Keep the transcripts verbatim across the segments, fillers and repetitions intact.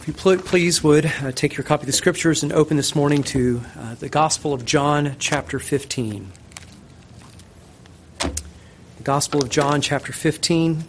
If you pl- please would uh, take your copy of the Scriptures and open this morning to uh, the Gospel of John, chapter fifteen. The Gospel of John, chapter fifteen.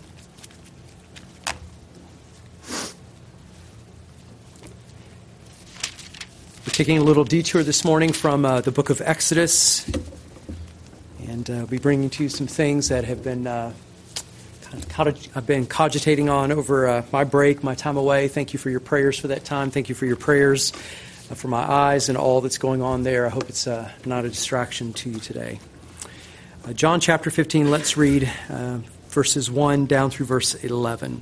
We're taking a little detour this morning from uh, the book of Exodus, and uh, we'll be bringing to you some things that have been uh, I've been cogitating on over uh, my break, my time away. Thank you for your prayers for that time. Thank you for your prayers uh, for my eyes and all that's going on there. I hope it's uh, not a distraction to you today. Uh, John chapter fifteen, let's read uh, verses one down through verse eleven.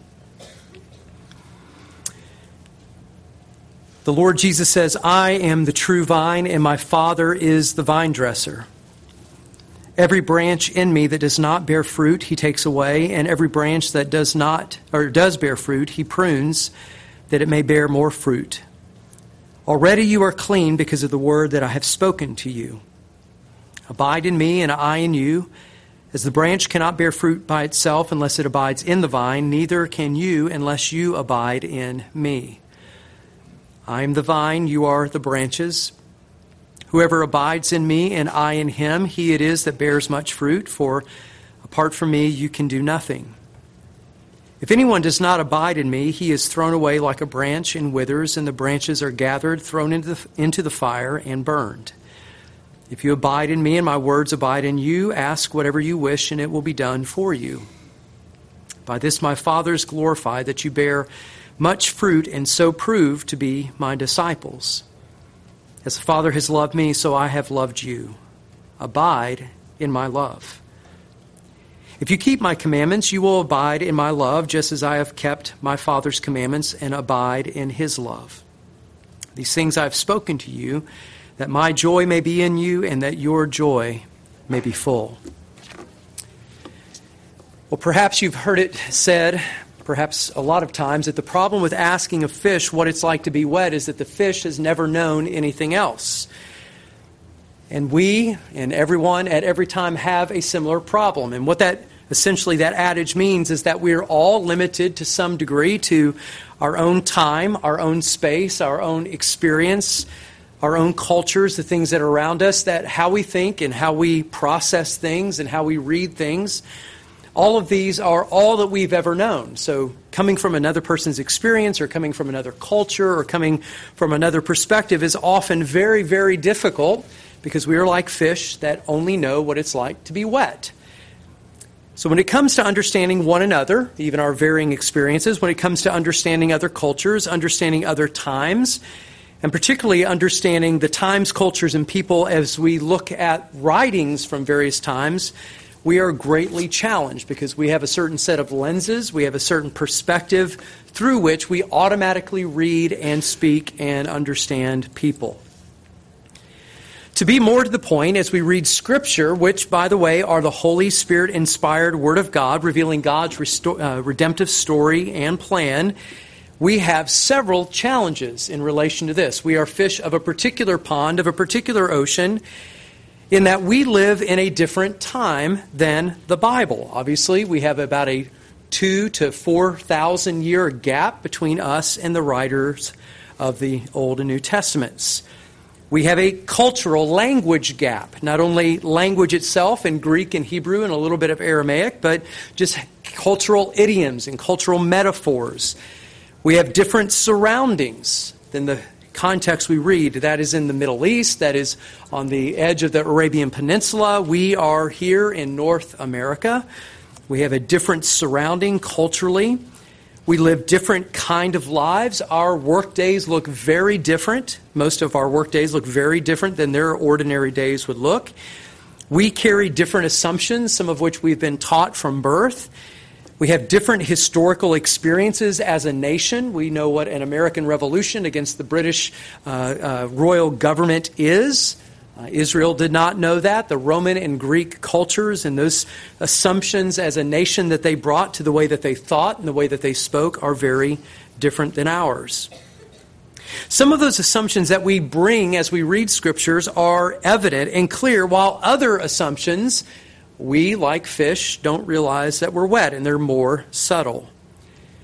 The Lord Jesus says, "I am the true vine, and my Father is the vine dresser. Every branch in me that does not bear fruit, he takes away, and every branch that does not or does bear fruit, he prunes, that it may bear more fruit. Already you are clean because of the word that I have spoken to you. Abide in me, and I in you. As the branch cannot bear fruit by itself unless it abides in the vine, neither can you unless you abide in me. I am the vine, you are the branches. Whoever abides in me and I in him, he it is that bears much fruit, for apart from me you can do nothing. If anyone does not abide in me, he is thrown away like a branch and withers, and the branches are gathered, thrown into the, into the fire, and burned. If you abide in me and my words abide in you, ask whatever you wish, and it will be done for you. By this my Father is glorified, that you bear much fruit, and so prove to be my disciples. As the Father has loved me, so I have loved you. Abide in my love. If you keep my commandments, you will abide in my love, just as I have kept my Father's commandments and abide in his love. These things I have spoken to you, that my joy may be in you and that your joy may be full." Well, perhaps you've heard it said, perhaps a lot of times, that the problem with asking a fish what it's like to be wet is that the fish has never known anything else. And we and everyone at every time have a similar problem. And what that essentially that adage means is that we're all limited to some degree to our own time, our own space, our own experience, our own cultures, the things that are around us, that how we think and how we process things and how we read things. All of these are all that we've ever known. So coming from another person's experience or coming from another culture or coming from another perspective is often very, very difficult because we are like fish that only know what it's like to be wet. So when it comes to understanding one another, even our varying experiences, when it comes to understanding other cultures, understanding other times, and particularly understanding the times, cultures, and people as we look at writings from various times, we are greatly challenged because we have a certain set of lenses, we have a certain perspective through which we automatically read and speak and understand people. To be more to the point, as we read Scripture, which, by the way, are the Holy Spirit-inspired Word of God, revealing God's resto- uh, redemptive story and plan, we have several challenges in relation to this. We are fish of a particular pond, of a particular ocean, in that we live in a different time than the Bible. Obviously, we have about a two to four thousand year gap between us and the writers of the Old and New Testaments. We have a cultural language gap, not only language itself in Greek and Hebrew and a little bit of Aramaic, but just cultural idioms and cultural metaphors. We have different surroundings than the context we read. That is in the Middle East, that is on the edge of the Arabian Peninsula. We are here in North America. We have a different surrounding culturally. We live different kind of lives. Our work days look very different. Most of our work days look very different than their ordinary days would look. We carry different assumptions, some of which we've been taught from birth. We have different historical experiences as a nation. We know what an American Revolution against the British uh, uh, royal government is. Uh, Israel did not know that. The Roman and Greek cultures and those assumptions as a nation that they brought to the way that they thought and the way that they spoke are very different than ours. Some of those assumptions that we bring as we read Scriptures are evident and clear, while other assumptions, we, like fish, don't realize that we're wet and they're more subtle.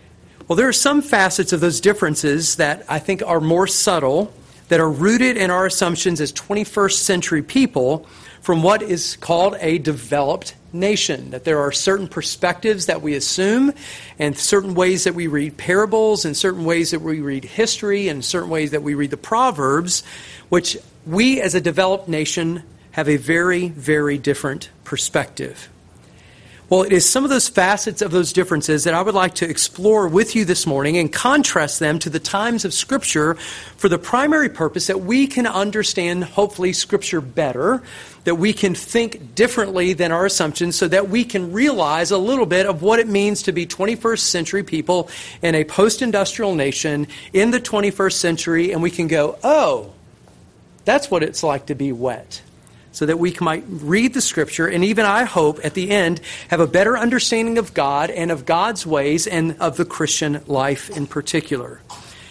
Well, there are some facets of those differences that I think are more subtle, that are rooted in our assumptions as twenty-first century people from what is called a developed nation. That there are certain perspectives that we assume, and certain ways that we read parables, and certain ways that we read history, and certain ways that we read the Proverbs, which we as a developed nation have a very, very different perspective. Well, it is some of those facets of those differences that I would like to explore with you this morning and contrast them to the times of Scripture for the primary purpose that we can understand, hopefully, Scripture better, that we can think differently than our assumptions so that we can realize a little bit of what it means to be twenty-first century people in a post-industrial nation in the twenty-first century, and we can go, oh, that's what it's like to be wet. So that we might read the Scripture and even, I hope, at the end, have a better understanding of God and of God's ways and of the Christian life in particular.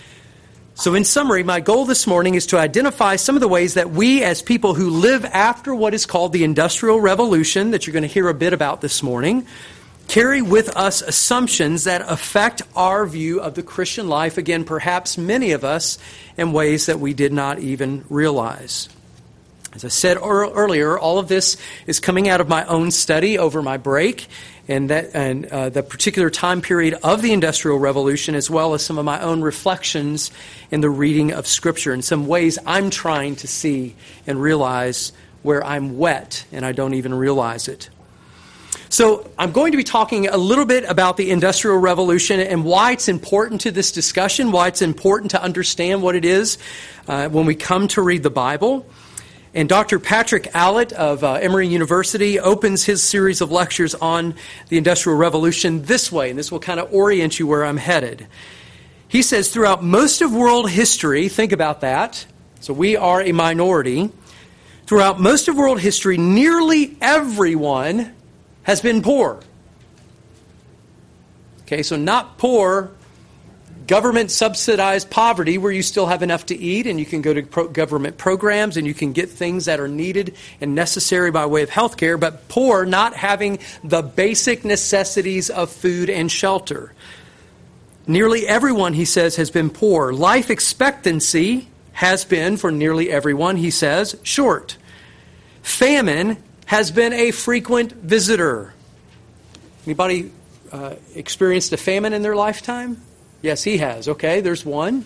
So in summary, my goal this morning is to identify some of the ways that we as people who live after what is called the Industrial Revolution, that you're going to hear a bit about this morning, carry with us assumptions that affect our view of the Christian life, again, perhaps many of us, in ways that we did not even realize. As I said earlier, all of this is coming out of my own study over my break and that and uh, the particular time period of the Industrial Revolution, as well as some of my own reflections in the reading of Scripture, in some ways I'm trying to see and realize where I'm wet and I don't even realize it. So I'm going to be talking a little bit about the Industrial Revolution and why it's important to this discussion, why it's important to understand what it is uh, when we come to read the Bible. And Doctor Patrick Allett of uh, Emory University opens his series of lectures on the Industrial Revolution this way, and this will kind of orient you where I'm headed. He says, throughout most of world history, think about that, so we are a minority, throughout most of world history, nearly everyone has been poor. Okay, so not poor government-subsidized poverty where you still have enough to eat and you can go to pro- government programs and you can get things that are needed and necessary by way of health care, but poor, not having the basic necessities of food and shelter. Nearly everyone, he says, has been poor. Life expectancy has been, for nearly everyone, he says, short. Famine has been a frequent visitor. Anybody uh, experienced a famine in their lifetime? Yes, he has. Okay, there's one.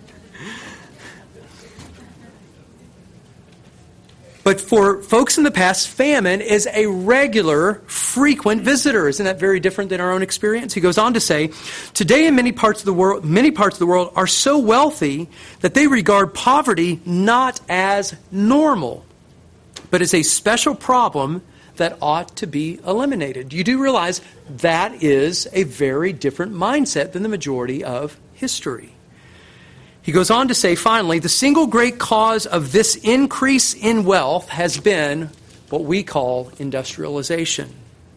But for folks in the past, famine is a regular, frequent visitor. Isn't that very different than our own experience? He goes on to say, today in many parts of the world, many parts of the world are so wealthy that they regard poverty not as normal, but as a special problem that ought to be eliminated. You do realize that is a very different mindset than the majority of history. He goes on to say, finally, the single great cause of this increase in wealth has been what we call industrialization.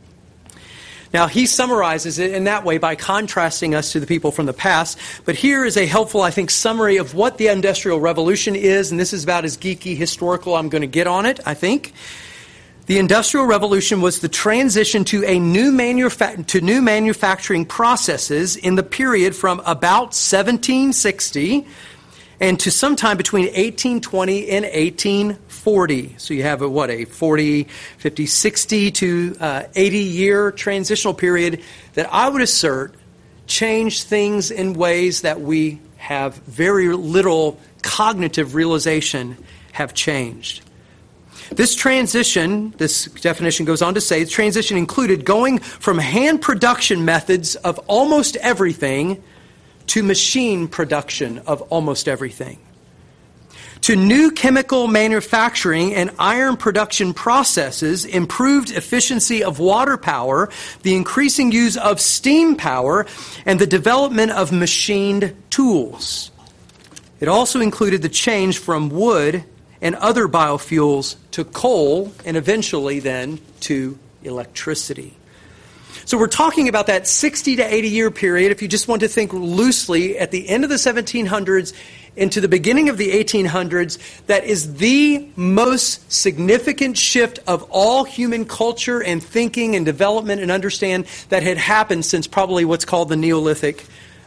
Now, he summarizes it in that way by contrasting us to the people from the past. But here is a helpful, I think, summary of what the Industrial Revolution is. And this is about as geeky historical I'm going to get on it, I think. The Industrial Revolution was the transition to a new manufa- to new manufacturing processes in the period from about seventeen sixty and to sometime between eighteen twenty and eighteen forty. So you have a, what, a forty, fifty, sixty to uh, eighty year transitional period that I would assert changed things in ways that we have very little cognitive realization have changed. This transition, this definition goes on to say, the transition included going from hand production methods of almost everything to machine production of almost everything, to new chemical manufacturing and iron production processes, improved efficiency of water power, the increasing use of steam power, and the development of machined tools. It also included the change from wood and other biofuels to coal, and eventually then to electricity. So we're talking about that sixty to eighty year period, if you just want to think loosely, at the end of the seventeen hundreds into the beginning of the eighteen hundreds, that is the most significant shift of all human culture and thinking and development and understand that had happened since probably what's called the Neolithic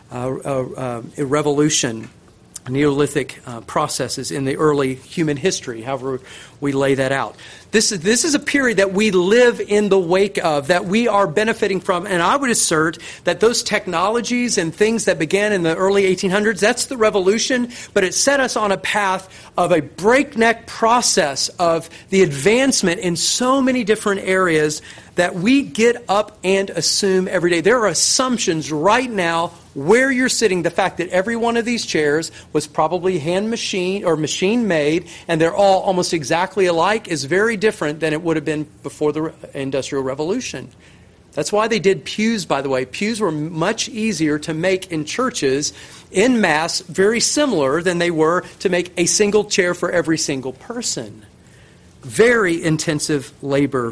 uh, uh, uh, revolution, Neolithic uh, processes in the early human history, however we lay that out. This is, this is a period that we live in the wake of, that we are benefiting from, and I would assert that those technologies and things that began in the early eighteen hundreds, that's the revolution, but it set us on a path of a breakneck process of the advancement in so many different areas that we get up and assume every day. There are assumptions right now where you're sitting. The fact that every one of these chairs was probably hand machine or machine made, and they're all almost exactly alike, is very different than it would have been before the Industrial Revolution. That's why they did pews, by the way. Pews were much easier to make in churches in mass, very similar than they were to make a single chair for every single person. Very intensive labor.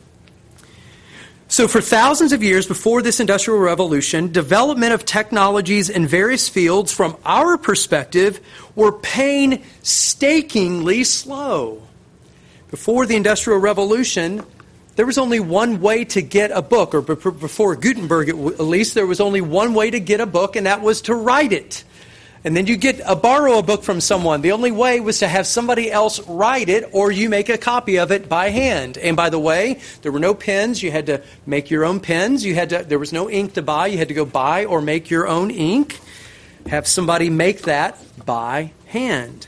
So for thousands of years before this Industrial Revolution, development of technologies in various fields, from our perspective, were painstakingly slow. Before the Industrial Revolution, there was only one way to get a book, or before Gutenberg at least, there was only one way to get a book, and that was to write it. And then you get a borrow a book from someone. The only way was to have somebody else write it, or you make a copy of it by hand. And by the way, there were no pens. You had to make your own pens. You had to. There was no ink to buy. You had to go buy or make your own ink. Have somebody make that by hand.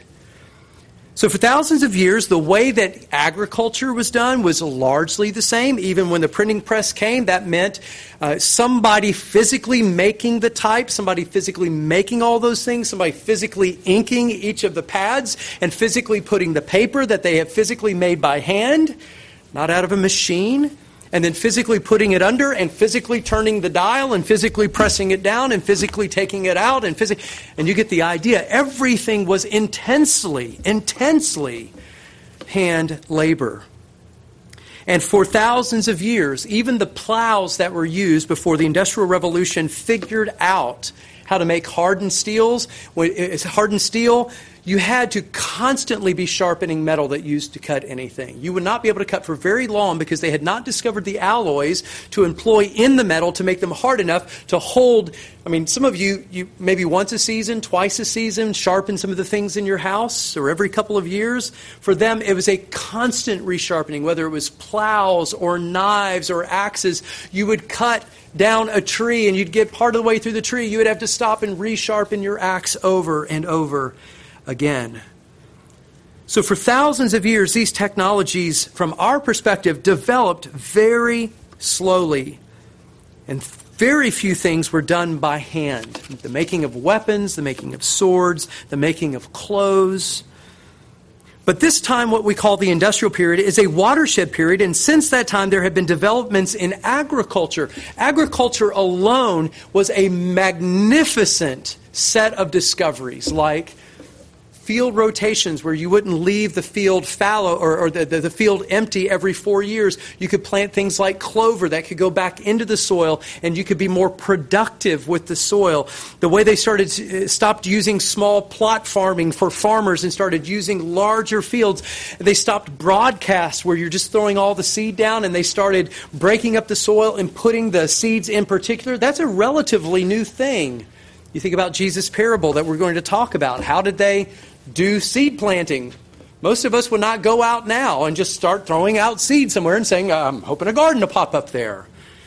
So for thousands of years, the way that agriculture was done was largely the same. Even when the printing press came, that meant uh, somebody physically making the type, somebody physically making all those things, somebody physically inking each of the pads, and physically putting the paper that they have physically made by hand, not out of a machine, and then physically putting it under and physically turning the dial and physically pressing it down and physically taking it out. And physically, and you get the idea. Everything was intensely, intensely hand labor. And for thousands of years, even the plows that were used before the Industrial Revolution figured out how to make hardened steels. When it's hardened steel, you had to constantly be sharpening metal that used to cut anything. You would not be able to cut for very long because they had not discovered the alloys to employ in the metal to make them hard enough to hold. I mean, some of you, you maybe once a season, twice a season, sharpen some of the things in your house, or every couple of years. For them, it was a constant resharpening, whether it was plows or knives or axes. You would cut down a tree and you'd get part of the way through the tree. You would have to stop and resharpen your axe over and over again. So for thousands of years, these technologies, from our perspective, developed very slowly. And very few things were done by hand. The making of weapons, the making of swords, the making of clothes. But this time, what we call the industrial period, is a watershed period, and since that time there have been developments in agriculture. Agriculture alone was a magnificent set of discoveries, like field rotations where you wouldn't leave the field fallow or, or the, the, the field empty every four years. You could plant things like clover that could go back into the soil, and you could be more productive with the soil. The way they started stopped using small plot farming for farmers and started using larger fields. They stopped broadcasts where you're just throwing all the seed down, and they started breaking up the soil and putting the seeds in particular. That's a relatively new thing. You think about Jesus' parable that we're going to talk about. How did they do seed planting? Most of us would not go out now and just start throwing out seed somewhere and saying, I'm hoping a garden to pop up there.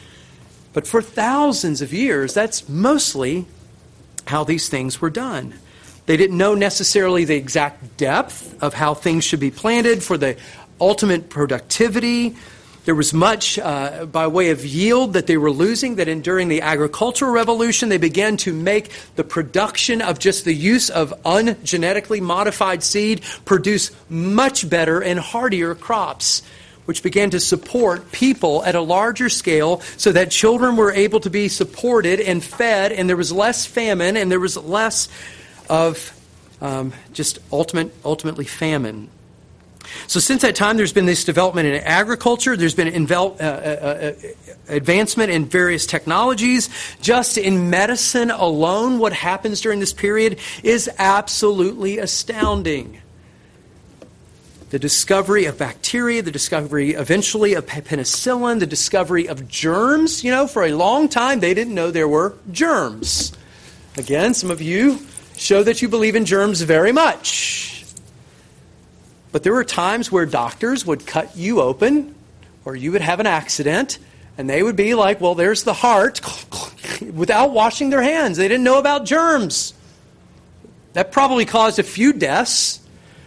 But for thousands of years, that's mostly how these things were done. They didn't know necessarily the exact depth of how things should be planted for the ultimate productivity. There was much uh, by way of yield that they were losing, that in, during the agricultural revolution, they began to make the production of just the use of ungenetically modified seed produce much better and hardier crops, which began to support people at a larger scale so that children were able to be supported and fed, and there was less famine, and there was less of um, just ultimate, ultimately famine. So since that time, there's been this development in agriculture. There's been invel- uh, uh, uh, advancement in various technologies. Just in medicine alone, what happens during this period is absolutely astounding. The discovery of bacteria, the discovery eventually of penicillin, the discovery of germs. You know, for a long time, they didn't know there were germs. Again, some of you show that you believe in germs very much. But there were times where doctors would cut you open, or you would have an accident, and they would be like, well, there's the heart, without washing their hands. They didn't know about germs. That probably caused a few deaths.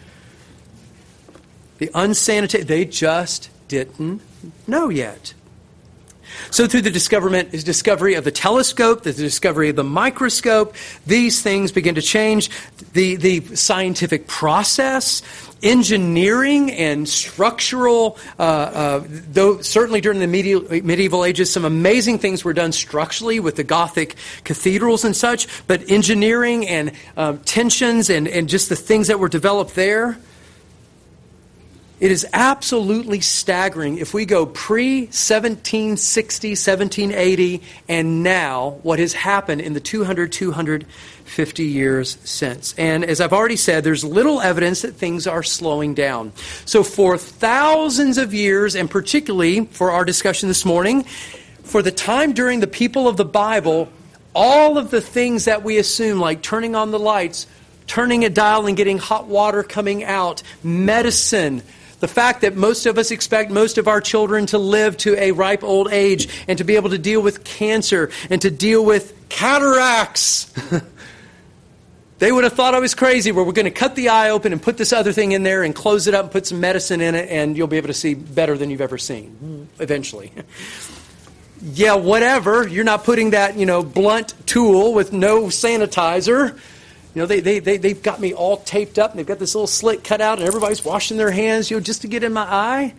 The unsanitary, they just didn't know yet. So through the discoverment, discovery of the telescope, the discovery of the microscope, these things begin to change. The, the scientific process, engineering and structural, uh, uh, though certainly during the medieval, medieval ages, some amazing things were done structurally with the Gothic cathedrals and such, but engineering and um, tensions and, and just the things that were developed there, it is absolutely staggering if we go pre-seventeen sixty, seventeen eighty, and now what has happened in the two hundred, two hundred fifty years since. And as I've already said, there's little evidence that things are slowing down. So for thousands of years, and particularly for our discussion this morning, for the time during the people of the Bible, all of the things that we assume, like turning on the lights, turning a dial and getting hot water coming out, medicine, the fact that most of us expect most of our children to live to a ripe old age and to be able to deal with cancer and to deal with cataracts. They would have thought I was crazy, where we're going to cut the eye open and put this other thing in there and close it up and put some medicine in it, and you'll be able to see better than you've ever seen, eventually. Yeah, whatever. You're not putting that, you know, blunt tool with no sanitizer. You know, they, they, they, they've got me all taped up, and they've got this little slit cut out, and everybody's washing their hands, you know, just to get in my eye.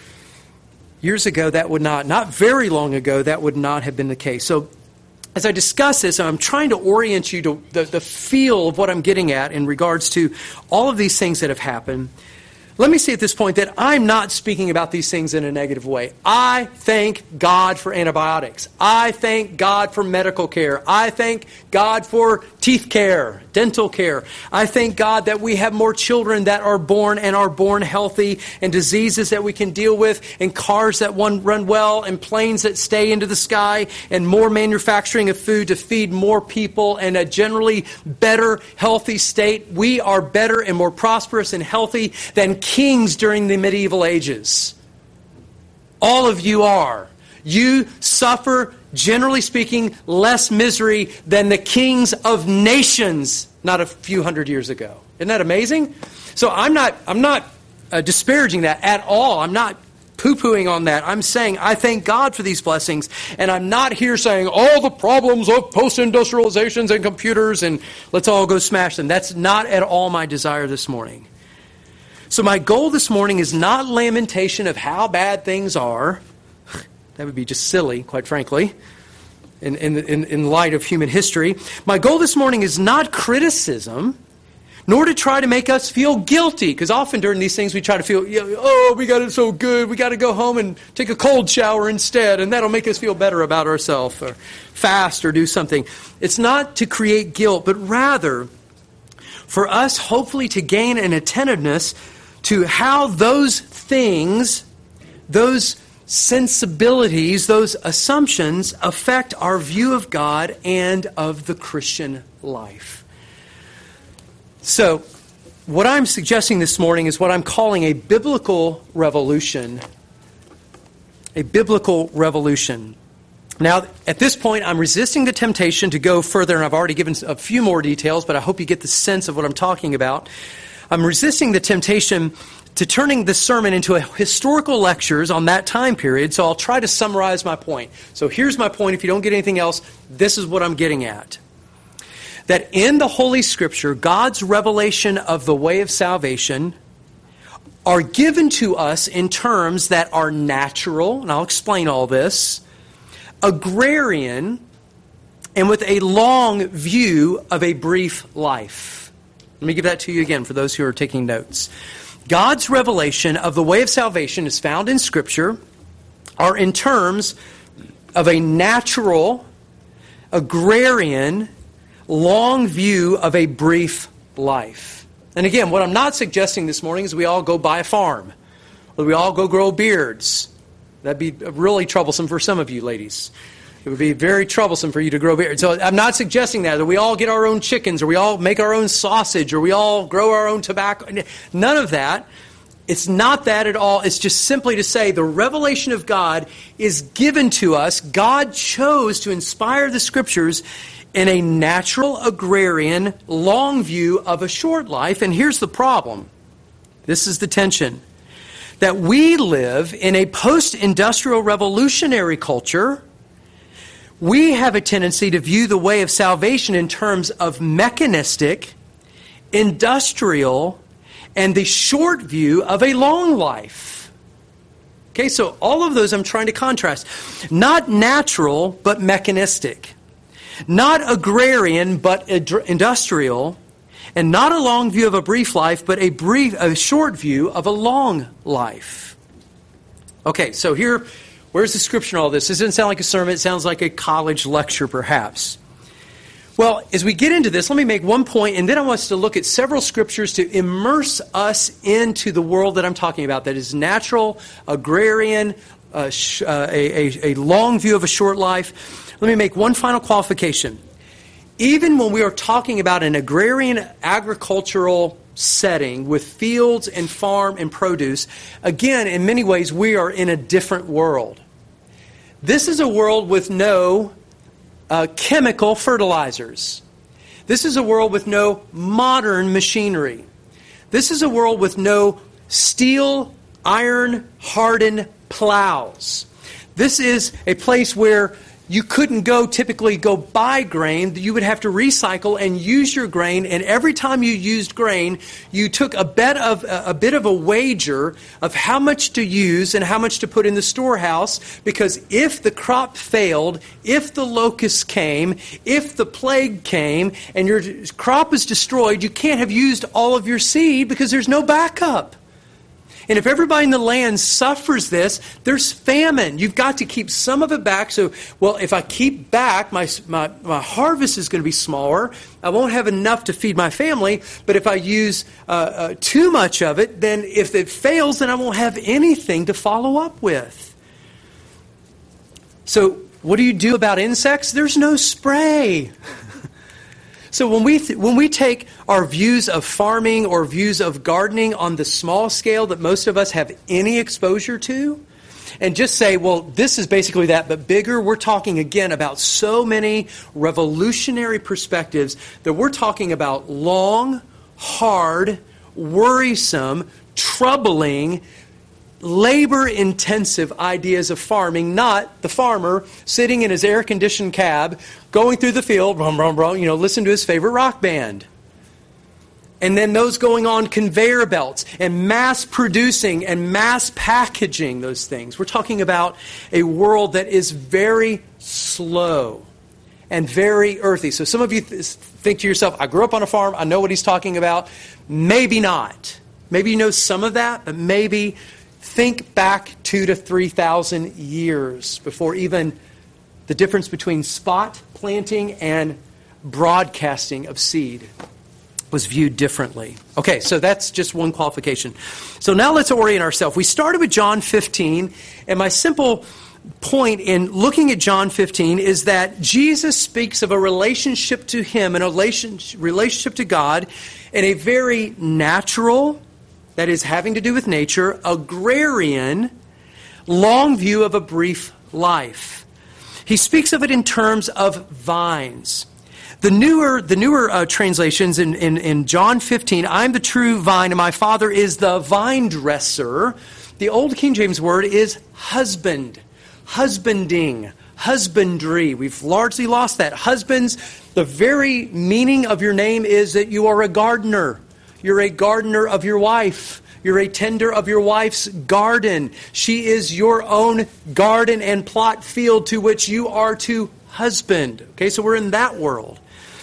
Years ago, that would not, not very long ago, that would not have been the case. So as I discuss this, I'm trying to orient you to the, the feel of what I'm getting at in regards to all of these things that have happened. Let me say at this point that I'm not speaking about these things in a negative way. I thank God for antibiotics. I thank God for medical care. I thank God for teeth care, dental care. I thank God that we have more children that are born and are born healthy, and diseases that we can deal with, and cars that one run well, and planes that stay into the sky, and more manufacturing of food to feed more people, and a generally better, healthy state. We are better and more prosperous and healthy than kings during the medieval ages. All of you are. You suffer, generally speaking, less misery than the kings of nations not a few hundred years ago. Isn't that amazing? So I'm not, I'm not uh, disparaging that at all. I'm not poo-pooing on that. I'm saying I thank God for these blessings, and I'm not here saying all the problems of post-industrializations and computers and let's all go smash them. That's not at all my desire this morning. So my goal this morning is not lamentation of how bad things are. That would be just silly, quite frankly, in, in, in, in light of human history. My goal this morning is not criticism, nor to try to make us feel guilty, because often during these things we try to feel, oh, we got it so good, we got to go home and take a cold shower instead, and that'll make us feel better about ourselves, or fast, or do something. It's not to create guilt, but rather for us hopefully to gain an attentiveness to how those things, those sensibilities, those assumptions affect our view of God and of the Christian life. So, what I'm suggesting this morning is what I'm calling a biblical revolution. A biblical revolution. Now, at this point, I'm resisting the temptation to go further, and I've already given a few more details, but I hope you get the sense of what I'm talking about. I'm resisting the temptation to turning this sermon into a historical lectures on that time period, so I'll try to summarize my point. So here's my point. If you don't get anything else, this is what I'm getting at. That in the Holy Scripture, God's revelation of the way of salvation are given to us in terms that are natural, and I'll explain all this, agrarian, and with a long view of a brief life. Let me give that to you again for those who are taking notes. God's revelation of the way of salvation is found in Scripture are in terms of a natural, agrarian, long view of a brief life. And again, what I'm not suggesting this morning is we all go buy a farm, or we all go grow beards. That'd be really troublesome for some of you ladies. It would be very troublesome for you to grow beard. So I'm not suggesting that, that we all get our own chickens, or we all make our own sausage, or we all grow our own tobacco. None of that. It's not that at all. It's just simply to say the revelation of God is given to us. God chose to inspire the Scriptures in a natural, agrarian, long view of a short life. And here's the problem. This is the tension. That we live in a post-industrial revolutionary culture. We have a tendency to view the way of salvation in terms of mechanistic, industrial, and the short view of a long life. Okay, so all of those I'm trying to contrast. Not natural, but mechanistic. Not agrarian, but industrial. And not a long view of a brief life, but a brief, a short view of a long life. Okay, so here, where's the scripture in all this? This doesn't sound like a sermon. It sounds like a college lecture, perhaps. Well, as we get into this, let me make one point, and then I want us to look at several scriptures to immerse us into the world that I'm talking about, that is natural, agrarian, uh, sh- uh, a, a, a long view of a short life. Let me make one final qualification. Even when we are talking about an agrarian agricultural setting with fields and farm and produce, again, in many ways, we are in a different world. This is a world with no uh, chemical fertilizers. This is a world with no modern machinery. This is a world with no steel, iron, hardened plows. This is a place where you couldn't go typically go buy grain. You would have to recycle and use your grain. And every time you used grain, you took a bit of a bit of a wager of how much to use and how much to put in the storehouse. Because if the crop failed, if the locusts came, if the plague came, and your crop is destroyed, you can't have used all of your seed because there's no backup. And if everybody in the land suffers this, there's famine. You've got to keep some of it back. So, well, if I keep back, my, my, my harvest is going to be smaller. I won't have enough to feed my family. But if I use uh, uh, too much of it, then if it fails, then I won't have anything to follow up with. So what do you do about insects? There's no spray. So when we th- when we take our views of farming or views of gardening on the small scale that most of us have any exposure to, and just say, well, this is basically that, but bigger, we're talking again about so many revolutionary perspectives that we're talking about long, hard, worrisome, troubling, labor-intensive ideas of farming, not the farmer sitting in his air-conditioned cab, going through the field, brum, brum, brum, you know, listen to his favorite rock band. And then those going on conveyor belts and mass producing and mass packaging those things. We're talking about a world that is very slow and very earthy. So some of you th- think to yourself, I grew up on a farm, I know what he's talking about. Maybe not. Maybe you know some of that, but maybe think back two to three thousand years before even the difference between spot planting and broadcasting of seed was viewed differently. Okay, so that's just one qualification. So now let's orient ourselves. We started with John fifteen, and my simple point in looking at John fifteen is that Jesus speaks of a relationship to Him and a relationship to God in a very natural, that is having to do with nature, agrarian, long view of a brief life. He speaks of it in terms of vines. The newer the newer uh, translations in, in, in John fifteen, I'm the true vine and my Father is the vine dresser. The old King James word is husband, husbanding, husbandry. We've largely lost that. Husbands, the very meaning of your name is that you are a gardener. You're a gardener of your wife. You're a tender of your wife's garden. She is your own garden and plot field to which you are to husband. Okay, so we're in that world.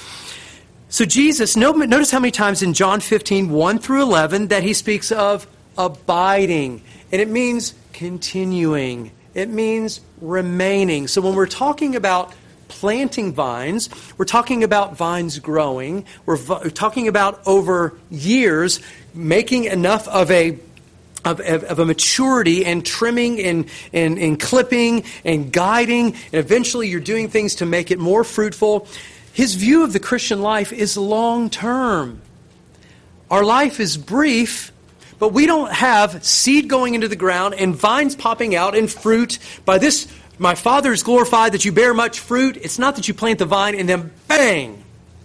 So Jesus, notice how many times in John fifteen, one through eleven, that he speaks of abiding. And it means continuing. It means remaining. So when we're talking about planting vines, we're talking about vines growing. We're v- talking about over years making enough of a of, of, of a maturity and trimming and, and, and clipping and guiding, and eventually you're doing things to make it more fruitful. His view of the Christian life is long-term. Our life is brief, but we don't have seed going into the ground and vines popping out and fruit. By this, my Father is glorified that you bear much fruit. It's not that you plant the vine and then bang.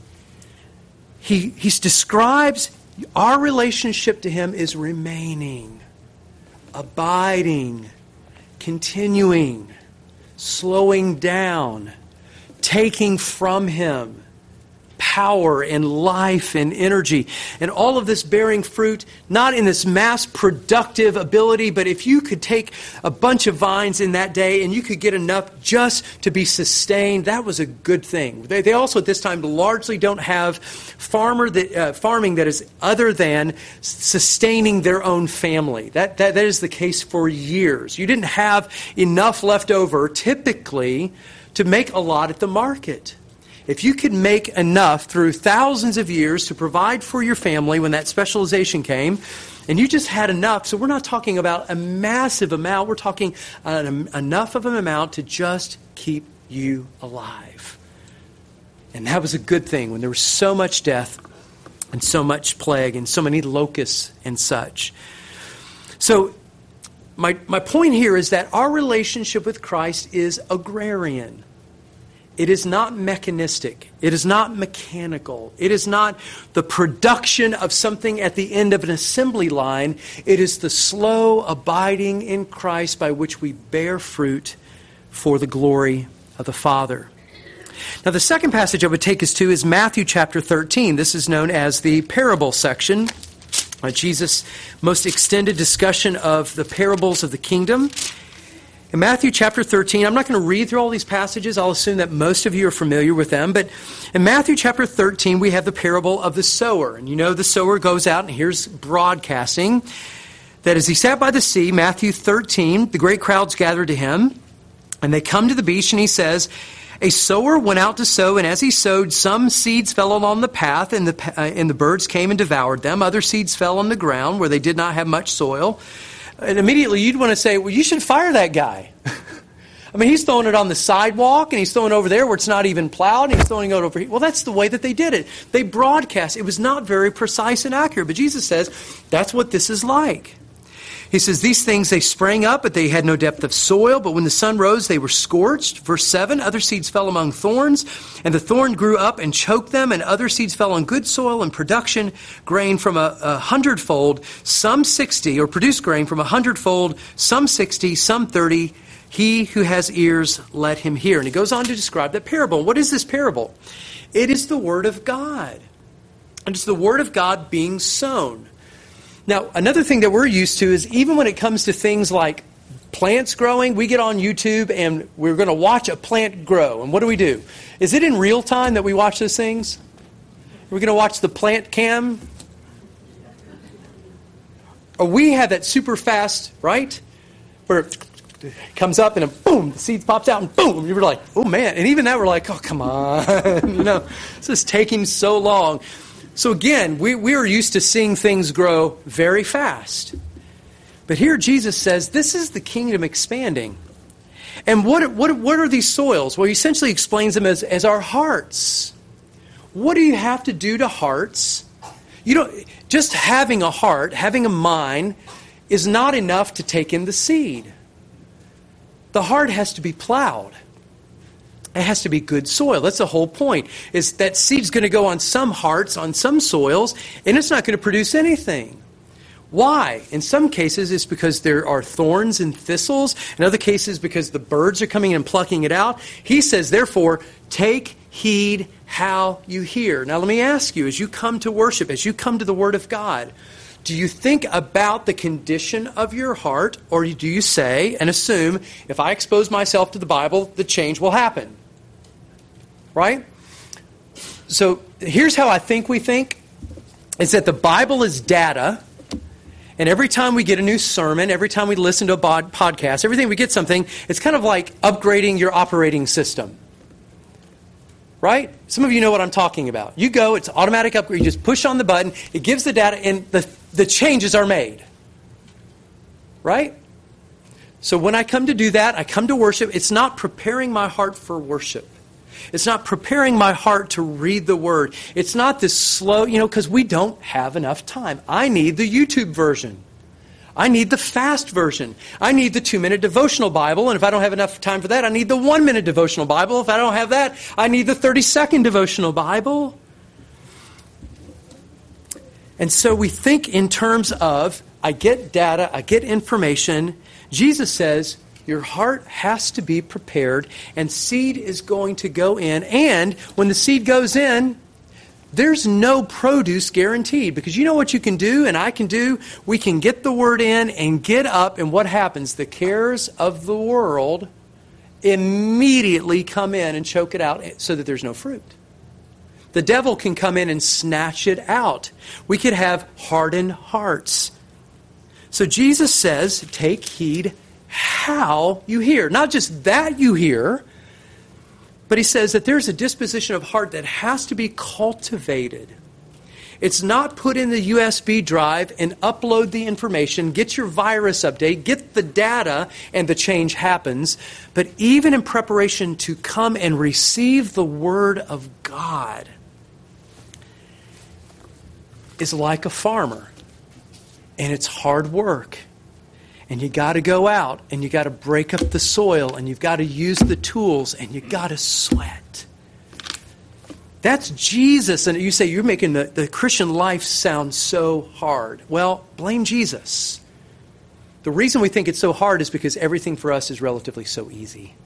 He, he describes our relationship to Him is remaining, abiding, continuing, slowing down, taking from Him power and life and energy. And all of this bearing fruit, not in this mass productive ability, but if you could take a bunch of vines in that day and you could get enough just to be sustained, that was a good thing. They, they also at this time largely don't have farmer that, uh, farming that is other than sustaining their own family. That, that, that is the case for years. You didn't have enough left over typically to make a lot at the market. If you could make enough through thousands of years to provide for your family when that specialization came, and you just had enough, so we're not talking about a massive amount, we're talking an, enough of an amount to just keep you alive. And that was a good thing when there was so much death and so much plague and so many locusts and such. So my, my point here is that our relationship with Christ is agrarian. It is not mechanistic. It is not mechanical. It is not the production of something at the end of an assembly line. It is the slow abiding in Christ by which we bear fruit for the glory of the Father. Now, the second passage I would take us to is Matthew chapter thirteen. This is known as the parable section. Uh, Jesus' most extended discussion of the parables of the kingdom. In Matthew chapter thirteen, I'm not going to read through all these passages. I'll assume that most of you are familiar with them. But in Matthew chapter thirteen, we have the parable of the sower. And you know the sower goes out, and here's broadcasting, that as he sat by the sea, Matthew thirteen, the great crowds gathered to him, and they come to the beach, and he says, a sower went out to sow, and as he sowed, some seeds fell along the path, and the, uh, and the birds came and devoured them. Other seeds fell on the ground where they did not have much soil. And immediately you'd want to say, well, you should fire that guy. I mean, he's throwing it on the sidewalk, and he's throwing it over there where it's not even plowed, and he's throwing it over here. Well, that's the way that they did it. They broadcast. It was not very precise and accurate. But Jesus says, that's what this is like. He says, these things, they sprang up, but they had no depth of soil. But when the sun rose, they were scorched. Verse seven, other seeds fell among thorns, and the thorn grew up and choked them. And other seeds fell on good soil, and production grain from a, a hundredfold, some sixty, or produced grain from a hundredfold, some sixty, some thirty. He who has ears, let him hear. And he goes on to describe that parable. What is this parable? It is the Word of God. And it's the Word of God being sown. Now, another thing that we're used to is even when it comes to things like plants growing, we get on YouTube and we're going to watch a plant grow. And what do we do? Is it in real time that we watch those things? Are we going to watch the plant cam? Or we have that super fast, right? Where it comes up and then boom, the seed pops out and boom. You were like, oh man. And even that we're like, oh, come on. you know, this is taking so long. So again, we, we are used to seeing things grow very fast. But here Jesus says, this is the kingdom expanding. And what, what, what are these soils? Well, he essentially explains them as, as our hearts. What do you have to do to hearts? You know, just having a heart, having a mind, is not enough to take in the seed. The heart has to be plowed. It has to be good soil. That's the whole point, is that seed's going to go on some hearts, on some soils, and it's not going to produce anything. Why? In some cases, it's because there are thorns and thistles. In other cases, because the birds are coming and plucking it out. He says, therefore, take heed how you hear. Now, let me ask you, as you come to worship, as you come to the Word of God, do you think about the condition of your heart, or do you say and assume, if I expose myself to the Bible, the change will happen? Right? So here's how I think we think, is that the Bible is data, and every time we get a new sermon, every time we listen to a podcast, every time we get something, it's kind of like upgrading your operating system. Right? Some of you know what I'm talking about. You go, it's automatic upgrade, you just push on the button, it gives the data, and the, the changes are made. right? So when I come to do that, I come to worship. It's not preparing my heart for worship. It's not preparing my heart to read the Word. It's not this slow, you know, because we don't have enough time. I need the YouTube version. I need the fast version. I need the two-minute devotional Bible, and if I don't have enough time for that, I need the one-minute devotional Bible. If I don't have that, I need the thirty-second devotional Bible. And so we think in terms of, I get data, I get information. Jesus says, your heart has to be prepared, and seed is going to go in. And when the seed goes in, there's no produce guaranteed. Because you know what you can do, and I can do? We can get the word in and get up, and what happens? The cares of the world immediately come in and choke it out so that there's no fruit. The devil can come in and snatch it out. We could have hardened hearts. So Jesus says, take heed how you hear. Not just that you hear, but he says that there's a disposition of heart that has to be cultivated. It's not put in the U S B drive and upload the information, get your virus update, get the data, and the change happens. But even in preparation to come and receive the Word of God is like a farmer. And it's hard work. And you got to go out and you got to break up the soil and you've got to use the tools and you got to sweat. That's Jesus. And you say you're making the, the Christian life sound so hard. Well, blame Jesus. The reason we think it's so hard is because everything for us is relatively so easy.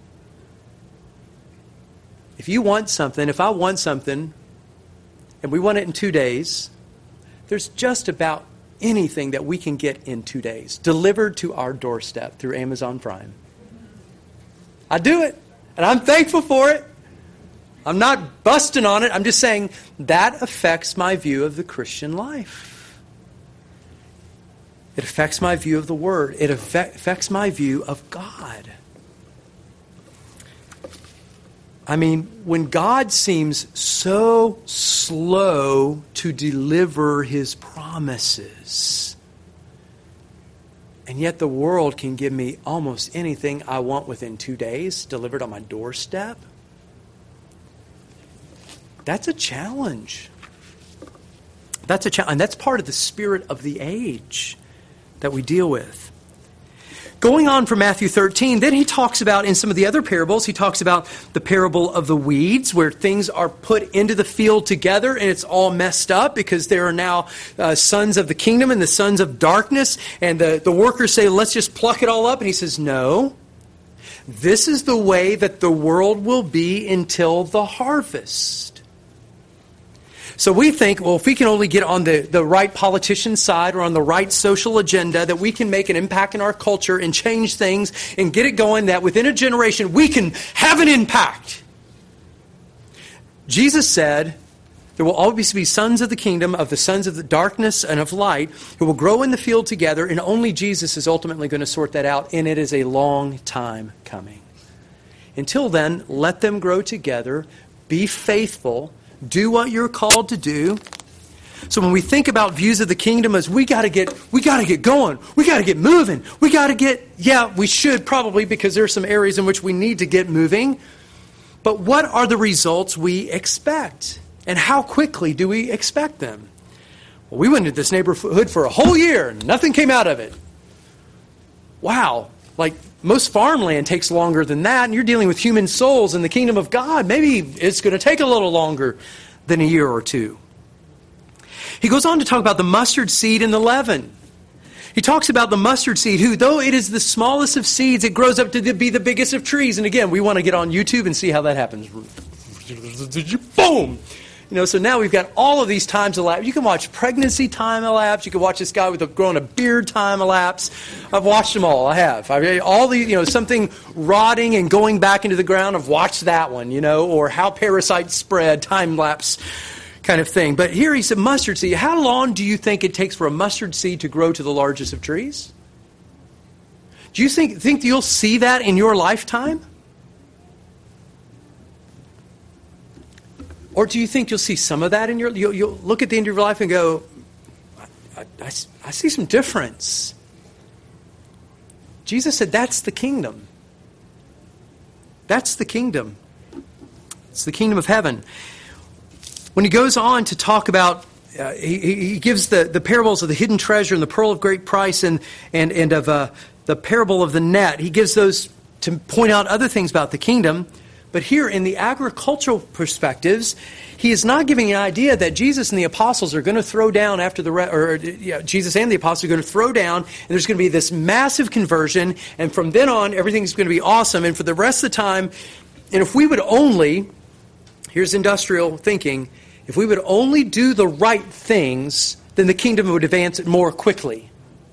If you want something, if I want something, and we want it in two days, there's just about anything that we can get in two days, delivered to our doorstep through Amazon Prime. I do it, and I'm thankful for it. I'm not busting on it. I'm just saying that affects my view of the Christian life. It affects my view of the Word. It affects my view of God. I mean, when God seems so slow to deliver His promises, and yet the world can give me almost anything I want within two days, delivered on my doorstep, that's a challenge. That's a challenge, and that's part of the spirit of the age that we deal with. Going on from Matthew thirteen, then he talks about, in some of the other parables, he talks about the parable of the weeds, where things are put into the field together and it's all messed up because there are now uh, sons of the kingdom and the sons of darkness. And the, the workers say, let's just pluck it all up. And he says, no, this is the way that the world will be until the harvest. So we think, well, if we can only get on the, the right politician side or on the right social agenda, that we can make an impact in our culture and change things and get it going, that within a generation we can have an impact. Jesus said, there will always be sons of the kingdom, of the sons of the darkness and of light, who will grow in the field together, and only Jesus is ultimately going to sort that out, and it is a long time coming. Until then, let them grow together, be faithful, do what you're called to do. So when we think about views of the kingdom as we got to get, we got to get going, we got to get moving, we got to get, yeah, we should probably, because there are some areas in which we need to get moving. But what are the results we expect? And how quickly do we expect them? Well, we went into this neighborhood for a whole year and nothing came out of it. Wow. Like, most farmland takes longer than that, and you're dealing with human souls in the kingdom of God. Maybe it's going to take a little longer than a year or two. He goes on to talk about the mustard seed and the leaven. He talks about the mustard seed, who, though it is the smallest of seeds, it grows up to be the biggest of trees. And again, we want to get on YouTube and see how that happens. Boom! You know, so now we've got all of these times elapsed. You can watch pregnancy time elapse. You can watch this guy with a growing a beard time elapse. I've watched them all. I have. I mean, all the, you know, something rotting and going back into the ground. I've watched that one, you know, or how parasites spread, time lapse kind of thing. But here he said mustard seed. How long do you think it takes for a mustard seed to grow to the largest of trees? Do you think, think you'll see that in your lifetime? Or do you think you'll see some of that in your, you'll, you'll look at the end of your life and go, I, I, I see some difference. Jesus said that's the kingdom. That's the kingdom. It's the kingdom of heaven. When he goes on to talk about, uh, he, he gives the, the parables of the hidden treasure and the pearl of great price and, and, and of uh, the parable of the net. He gives those to point out other things about the kingdom. But here in the agricultural perspectives, he is not giving an idea that Jesus and the apostles are going to throw down after the, re- or yeah, Jesus and the apostles are going to throw down, and there's going to be this massive conversion, and from then on, everything's going to be awesome, and for the rest of the time, and if we would only, here's industrial thinking, if we would only do the right things, then the kingdom would advance more quickly.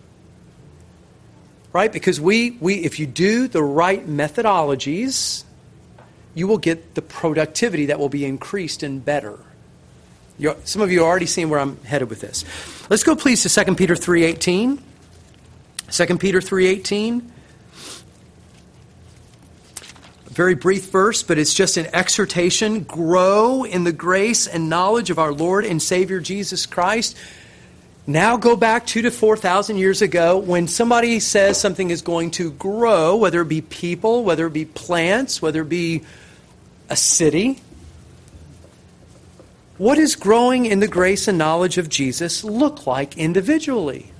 Right? Because we, we, if you do the right methodologies, you will get the productivity that will be increased and better. You're, some of you are already seeing where I'm headed with this. Let's go please to Second Peter three eighteen. Second Peter three eighteen. A very brief verse, but it's just an exhortation. Grow in the grace and knowledge of our Lord and Savior Jesus Christ. Now go back two to four thousand years ago when somebody says something is going to grow, whether it be people, whether it be plants, whether it be a city. What does growing in the grace and knowledge of Jesus look like individually?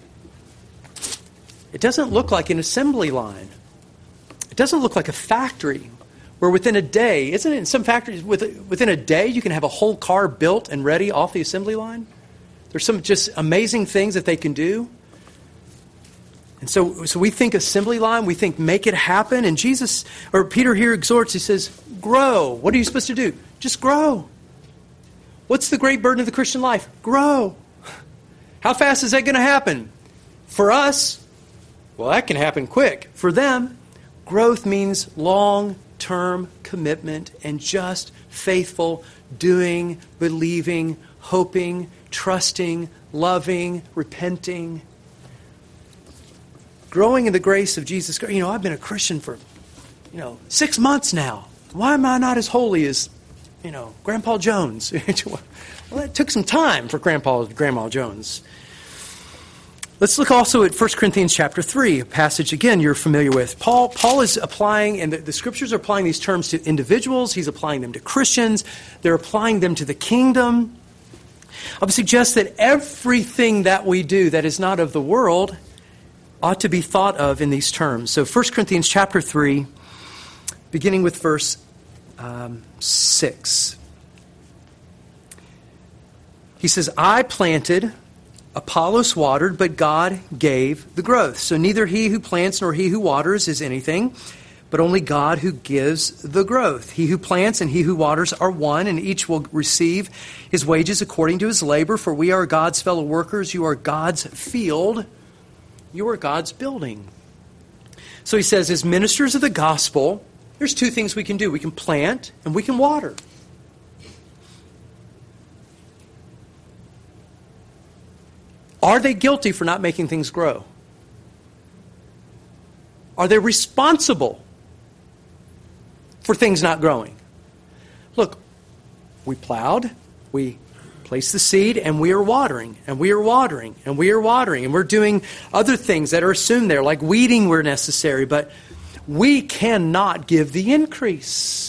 It doesn't look like an assembly line. It doesn't look like a factory where within a day, isn't it in some factories, within a day you can have a whole car built and ready off the assembly line? There's some just amazing things that they can do. And so, so we think assembly line, we think make it happen. And Jesus, or Peter here exhorts, he says, grow. What are you supposed to do? Just grow. What's the great burden of the Christian life? Grow. How fast is that going to happen? For us, well, that can happen quick. For them, growth means long-term commitment and just faithful doing, believing, hoping, trusting, loving, repenting. Growing in the grace of Jesus Christ. You know, I've been a Christian for, you know, six months now. Why am I not as holy as, you know, Grandpa Jones? Well, it took some time for Grandpa Grandma Jones. Let's look also at First Corinthians chapter three, a passage, again, you're familiar with. Paul Paul is applying, and the, the Scriptures are applying these terms to individuals. He's applying them to Christians. They're applying them to the kingdom. I would suggest that everything that we do that is not of the world ought to be thought of in these terms. So First Corinthians chapter three, beginning with verse um, six. He says, I planted, Apollos watered, but God gave the growth. So neither he who plants nor he who waters is anything, but only God who gives the growth. He who plants and he who waters are one, and each will receive his wages according to his labor. For we are God's fellow workers. You are God's field. You are God's building. So he says, as ministers of the gospel, there's two things we can do. We can plant and we can water. Are they guilty for not making things grow? Are they responsible for things not growing? Look, we plowed, we placed the seed, and we are watering, and we are watering, and we are watering, and we're doing other things that are assumed there, like weeding where necessary, but we cannot give the increase.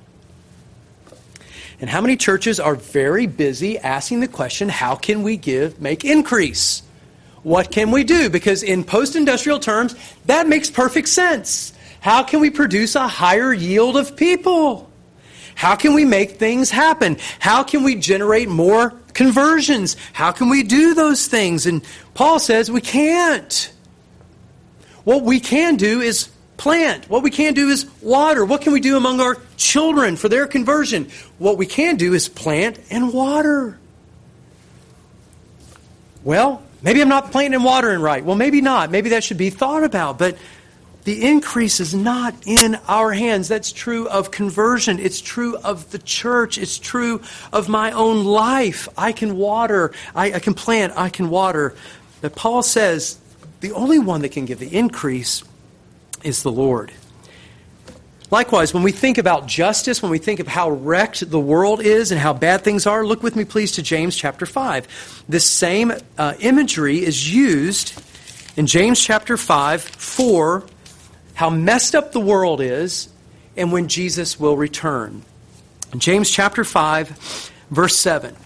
And how many churches are very busy asking the question, how can we give, make increase? What can we do? Because in post-industrial terms, that makes perfect sense. How can we produce a higher yield of people? How can we make things happen? How can we generate more conversions? How can we do those things? And Paul says we can't. What we can do is plant. What we can do is water. What can we do among our children for their conversion? What we can do is plant and water. Well, maybe I'm not planting and watering right. Well, maybe not. Maybe that should be thought about. But the increase is not in our hands. That's true of conversion. It's true of the church. It's true of my own life. I can water. I, I can plant. I can water. But Paul says the only one that can give the increase is the Lord. Likewise, when we think about justice, when we think of how wrecked the world is and how bad things are, look with me please to James chapter five. This same uh, imagery is used in James chapter five for how messed up the world is and when Jesus will return. In James chapter five, verse seven.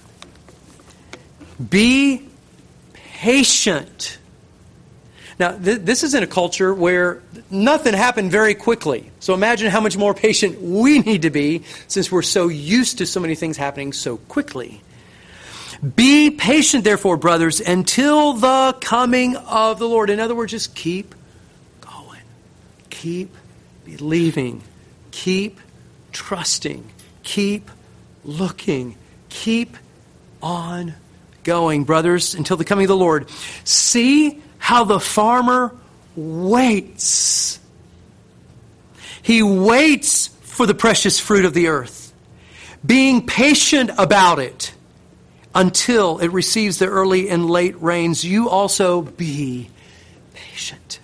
Be patient. Now, th- this is in a culture where nothing happened very quickly. So imagine how much more patient we need to be since we're so used to so many things happening so quickly. Be patient, therefore, brothers, until the coming of the Lord. In other words, just keep going. Keep believing. Keep trusting. Keep looking. Keep on going, brothers, until the coming of the Lord. See how the farmer waits. He waits for the precious fruit of the earth, being patient about it until it receives the early and late rains. You also be patient.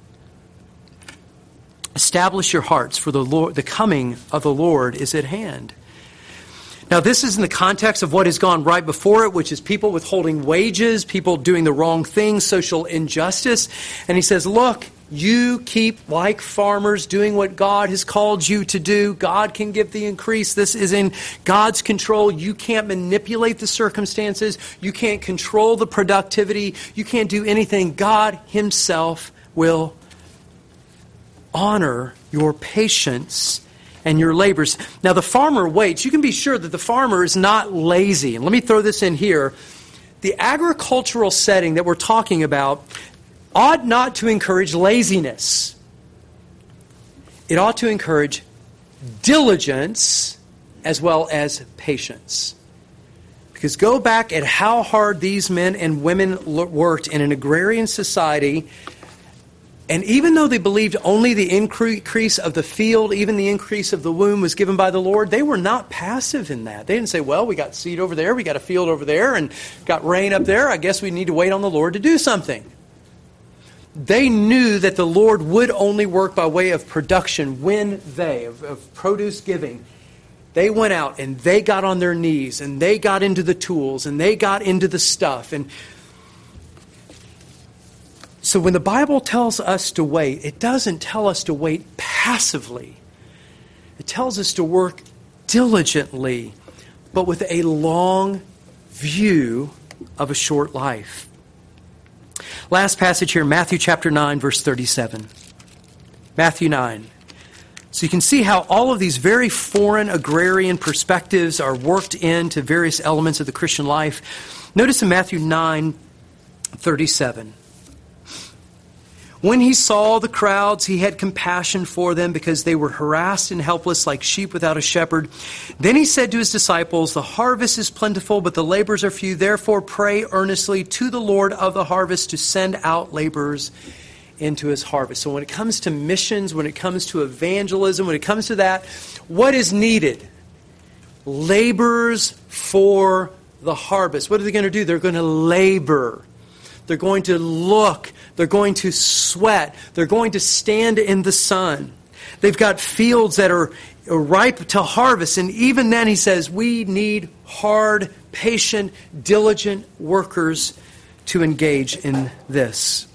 Establish your hearts, for the Lord, the coming of the Lord is at hand. Now, this is in the context of what has gone right before it, which is people withholding wages, people doing the wrong things, social injustice. And he says, look, you keep like farmers doing what God has called you to do. God can give the increase. This is in God's control. You can't manipulate the circumstances. You can't control the productivity. You can't do anything. God himself will honor your patience and your labors. Now, the farmer waits. You can be sure that the farmer is not lazy. And let me throw this in here. The agricultural setting that we're talking about ought not to encourage laziness. It ought to encourage diligence as well as patience. Because go back at how hard these men and women worked in an agrarian society. And even though they believed only the increase of the field, even the increase of the womb was given by the Lord, they were not passive in that. They didn't say, well, we got seed over there, we got a field over there, and got rain up there. I guess we need to wait on the Lord to do something. They knew that the Lord would only work by way of production when they, of, of produce giving, they went out and they got on their knees and they got into the tools and they got into the stuff. And so when the Bible tells us to wait, it doesn't tell us to wait passively. It tells us to work diligently, but with a long view of a short life. Last passage here, Matthew chapter nine, verse thirty-seven. Matthew nine. So you can see how all of these very foreign agrarian perspectives are worked into various elements of the Christian life. Notice in Matthew nine, thirty-seven. When he saw the crowds, he had compassion for them because they were harassed and helpless like sheep without a shepherd. Then he said to his disciples, the harvest is plentiful, but the laborers are few. Therefore pray earnestly to the Lord of the harvest to send out laborers into his harvest. So when it comes to missions, when it comes to evangelism, when it comes to that, what is needed? Laborers for the harvest. What are they going to do? They're going to labor. They're going to look. They're going to sweat. They're going to stand in the sun. They've got fields that are ripe to harvest. And even then, he says, we need hard, patient, diligent workers to engage in this.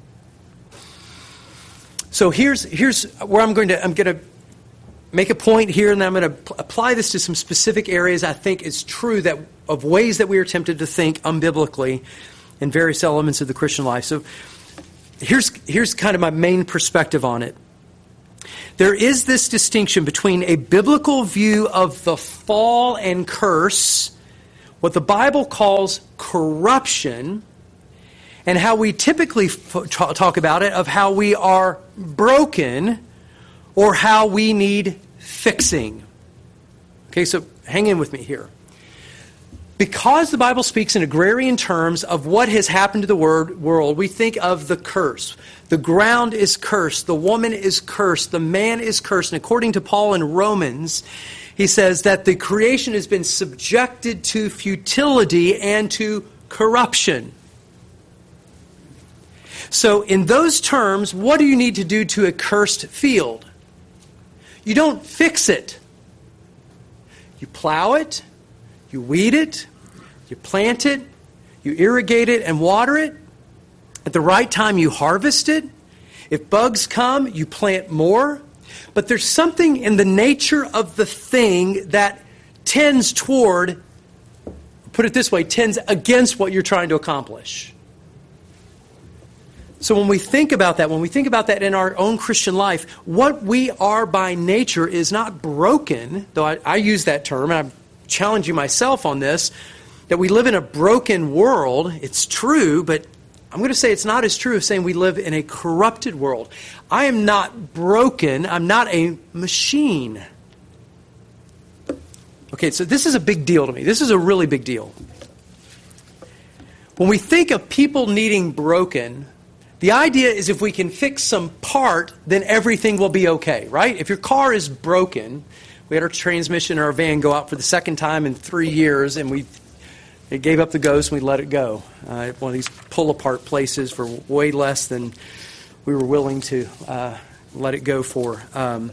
So here's here's where I'm going to I'm going to make a point here, and then I'm going to apply this to some specific areas I think is true that of ways that we are tempted to think unbiblically in various elements of the Christian life. So here's here's kind of my main perspective on it. There is this distinction between a biblical view of the fall and curse, what the Bible calls corruption, and how we typically f- talk about it, of how we are broken or how we need fixing. Okay, so hang in with me here. Because the Bible speaks in agrarian terms of what has happened to the world, we think of the curse. The ground is cursed. The woman is cursed. The man is cursed. And according to Paul in Romans, he says that the creation has been subjected to futility and to corruption. So in those terms, what do you need to do to a cursed field? You don't fix it. You plow it. You weed it, you plant it, you irrigate it and water it, At the right time, you harvest it. If bugs come, you plant more. But there's something in the nature of the thing that tends toward, put it this way, tends against what you're trying to accomplish. So when we think about that, when we think about that in our own Christian life, what we are by nature is not broken, though I, I use that term, and I'm challenging myself on this, that we live in a broken world. It's true, but I'm going to say it's not as true as saying we live in a corrupted world. I am not broken. I'm not a machine. Okay, so this is a big deal to me. This is a really big deal. When we think of people needing broken, the idea is if we can fix some part, then everything will be okay, right? If your car is broken, we had our transmission or our van go out for the second time in three years, and we it gave up the ghost and we let it go. Uh, one of these pull-apart places for way less than we were willing to uh, let it go for. Um,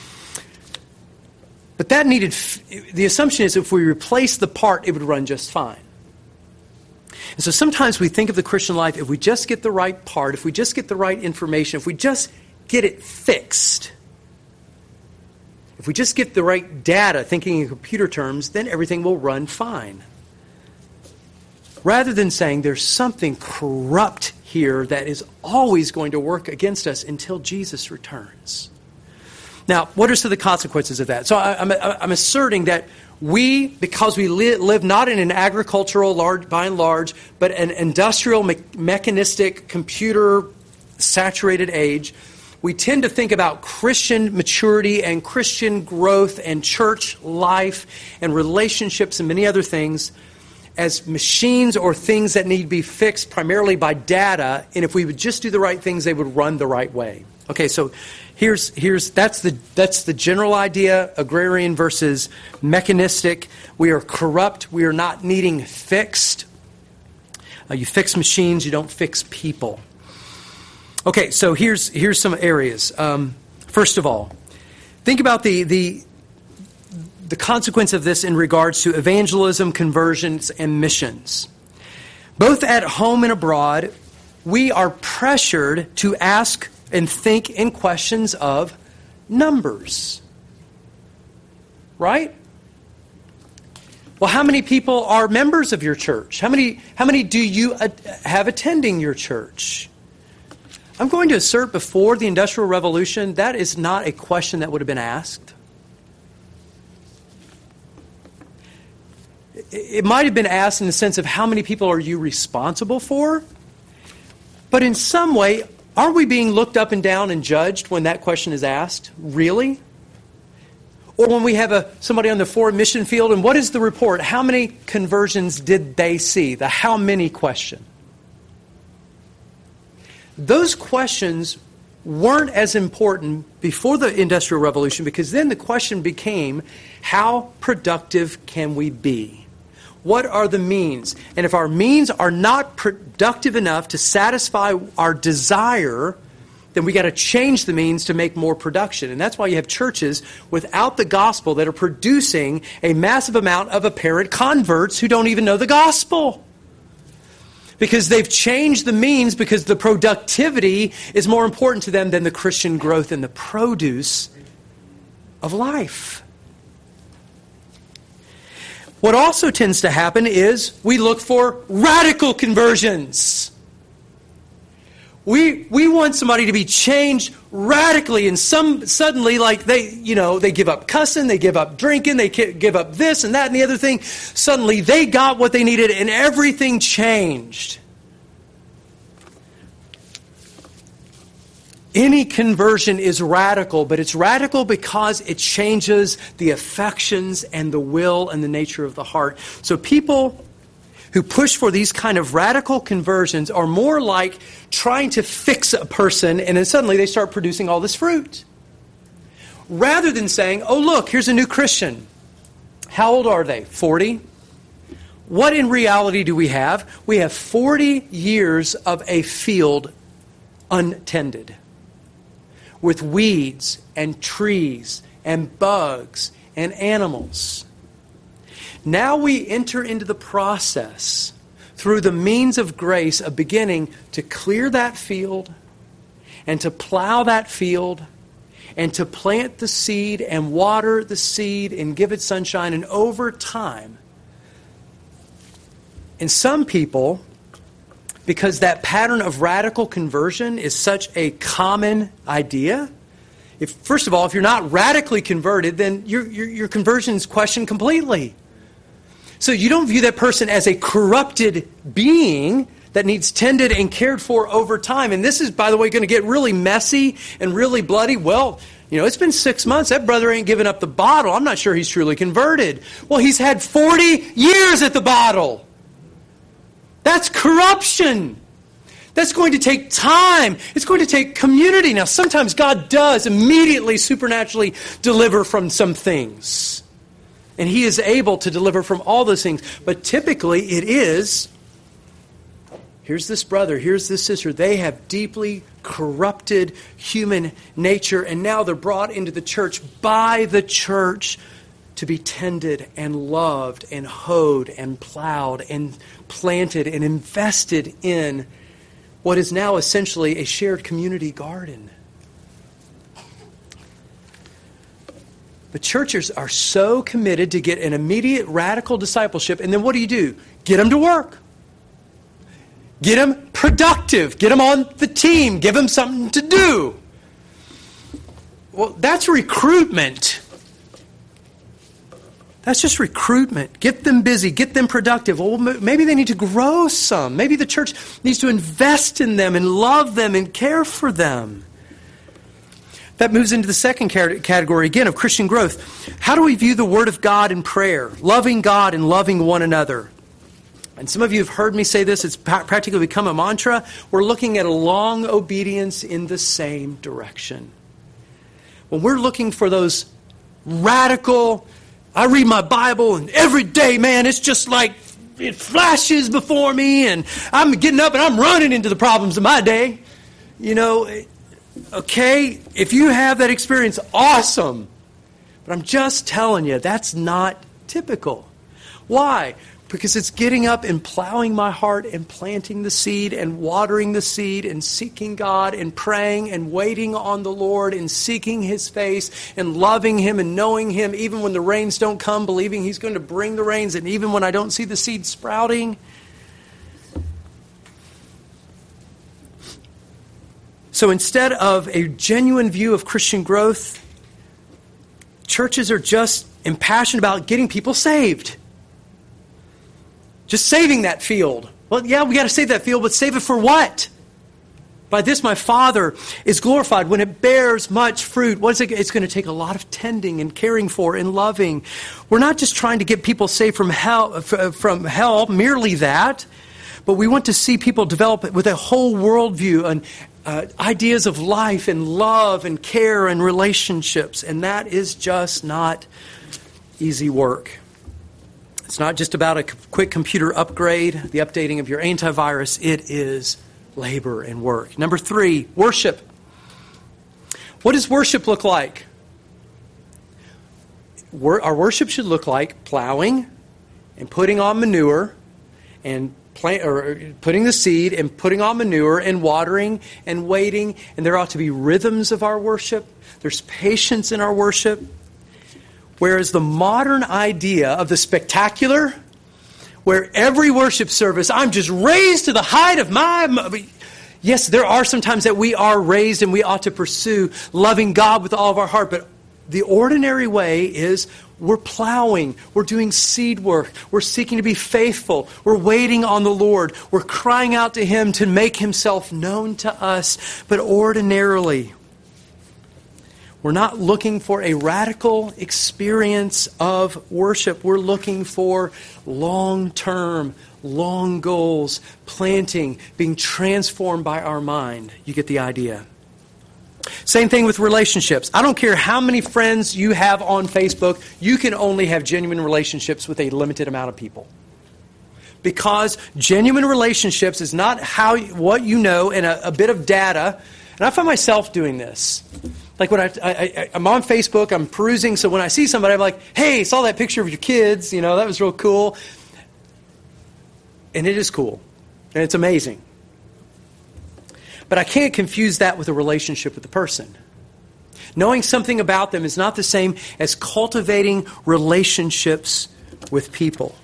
but that needed, f- the assumption is if we replace the part, it would run just fine. And so sometimes we think of the Christian life, if we just get the right part, if we just get the right information, if we just get it fixed, if we just get the right data, thinking in computer terms, then everything will run fine. Rather than saying there's something corrupt here that is always going to work against us until Jesus returns. Now, what are some of the consequences of that? So I, I'm, I'm asserting that we, because we li- live not in an agricultural, large, by and large, but an industrial, me- mechanistic, computer-saturated age, we tend to think about Christian maturity and Christian growth and church life and relationships and many other things as machines or things that need to be fixed primarily by data, and if we would just do the right things, they would run the right way. Okay, so here's here's that's the that's the general idea, agrarian versus mechanistic. We are corrupt. We are not needing fixed. Uh, you fix machines, you don't fix people. Okay, so here's here's some areas. Um, first of all, think about the the the consequence of this in regards to evangelism, conversions, and missions. Both at home and abroad, we are pressured to ask and think in questions of numbers. Right? Well, how many people are members of your church? How many, how many do you have attending your church? I'm going to assert before the Industrial Revolution, that is not a question that would have been asked. It might have been asked in the sense of how many people are you responsible for? But in some way, aren't we being looked up and down and judged when that question is asked? Really? Or when we have a somebody on the foreign mission field, and what is the report? How many conversions did they see? The how many question. Those questions weren't as important before the Industrial Revolution, because then the question became, how productive can we be? What are the means? And if our means are not productive enough to satisfy our desire, then we got to change the means to make more production. And that's why you have churches without the gospel that are producing a massive amount of apparent converts who don't even know the gospel. Because they've changed the means, because the productivity is more important to them than the Christian growth and the produce of life. What also tends to happen is we look for radical conversions. We we want somebody to be changed radically, and some suddenly, like they, you know, they give up cussing, they give up drinking, they give up this and that and the other thing. Suddenly, they got what they needed, and everything changed. Any conversion is radical, but it's radical because it changes the affections and the will and the nature of the heart. So people who push for these kind of radical conversions are more like trying to fix a person, and then suddenly they start producing all this fruit. Rather than saying, oh look, here's a new Christian. How old are they? forty? What in reality do we have? We have forty years of a field untended, with weeds and trees and bugs and animals. Now we enter into the process through the means of grace, of beginning to clear that field and to plow that field and to plant the seed and water the seed and give it sunshine. And over time, and some people, because that pattern of radical conversion is such a common idea, if first of all, if you're not radically converted, then your, your, your conversion is questioned completely. So you don't view that person as a corrupted being that needs tended and cared for over time. And this is, by the way, going to get really messy and really bloody. Well, you know, it's been six months. That brother ain't giving up the bottle. I'm not sure he's truly converted. Well, he's had forty years at the bottle. That's corruption. That's going to take time. It's going to take community. Now, sometimes God does immediately supernaturally deliver from some things. And He is able to deliver from all those things. But typically it is, here's this brother, here's this sister. They have deeply corrupted human nature. And now they're brought into the church by the church to be tended and loved and hoed and plowed and planted and invested in what is now essentially a shared community garden. But churches are so committed to get an immediate radical discipleship, and then what do you do? Get them to work. Get them productive. Get them on the team. Give them something to do. Well, that's recruitment. That's just recruitment. Get them busy. Get them productive. Well, maybe they need to grow some. Maybe the church needs to invest in them and love them and care for them. That moves into the second category, again, of Christian growth. How do we view the Word of God in prayer? Loving God and loving one another. And some of you have heard me say this. It's practically become a mantra. We're looking at a long obedience in the same direction. When we're looking for those radical, I read my Bible and every day, man, it's just like it flashes before me and I'm getting up and I'm running into the problems of my day. You know, okay, if you have that experience, awesome. But I'm just telling you, that's not typical. Why? Because it's getting up and plowing my heart and planting the seed and watering the seed and seeking God and praying and waiting on the Lord and seeking His face and loving Him and knowing Him even when the rains don't come, believing He's going to bring the rains, and even when I don't see the seed sprouting. So instead of a genuine view of Christian growth, churches are just impassioned about getting people saved. Just saving that field. Well, yeah, we got to save that field, but save it for what? By this my Father is glorified when it bears much fruit. What is it? It's going to take a lot of tending and caring for and loving. We're not just trying to get people saved from hell, from hell, merely that, but we want to see people develop with a whole worldview and uh, ideas of life and love and care and relationships. And that is just not easy work. It's not just about a quick computer upgrade, the updating of your antivirus. It is labor and work. Number three, worship. What does worship look like? Our worship should look like plowing and putting on manure and plant, or putting the seed and putting on manure and watering and waiting. And there ought to be rhythms of our worship. There's patience in our worship. Whereas the modern idea of the spectacular, where every worship service, I'm just raised to the height of my... Yes, there are some times that we are raised and we ought to pursue loving God with all of our heart. But the ordinary way is we're plowing. We're doing seed work. We're seeking to be faithful. We're waiting on the Lord. We're crying out to Him to make Himself known to us. But ordinarily, we're not looking for a radical experience of worship. We're looking for long-term, long goals, planting, being transformed by our mind. You get the idea. Same thing with relationships. I don't care how many friends you have on Facebook, you can only have genuine relationships with a limited amount of people. Because genuine relationships is not how what you know and a, a bit of data. And I find myself doing this. Like when I, I, I'm on Facebook, I'm perusing, so when I see somebody, I'm like, hey, saw that picture of your kids, you know, that was real cool. And it is cool. And it's amazing. But I can't confuse that with a relationship with the person. Knowing something about them is not the same as cultivating relationships with people.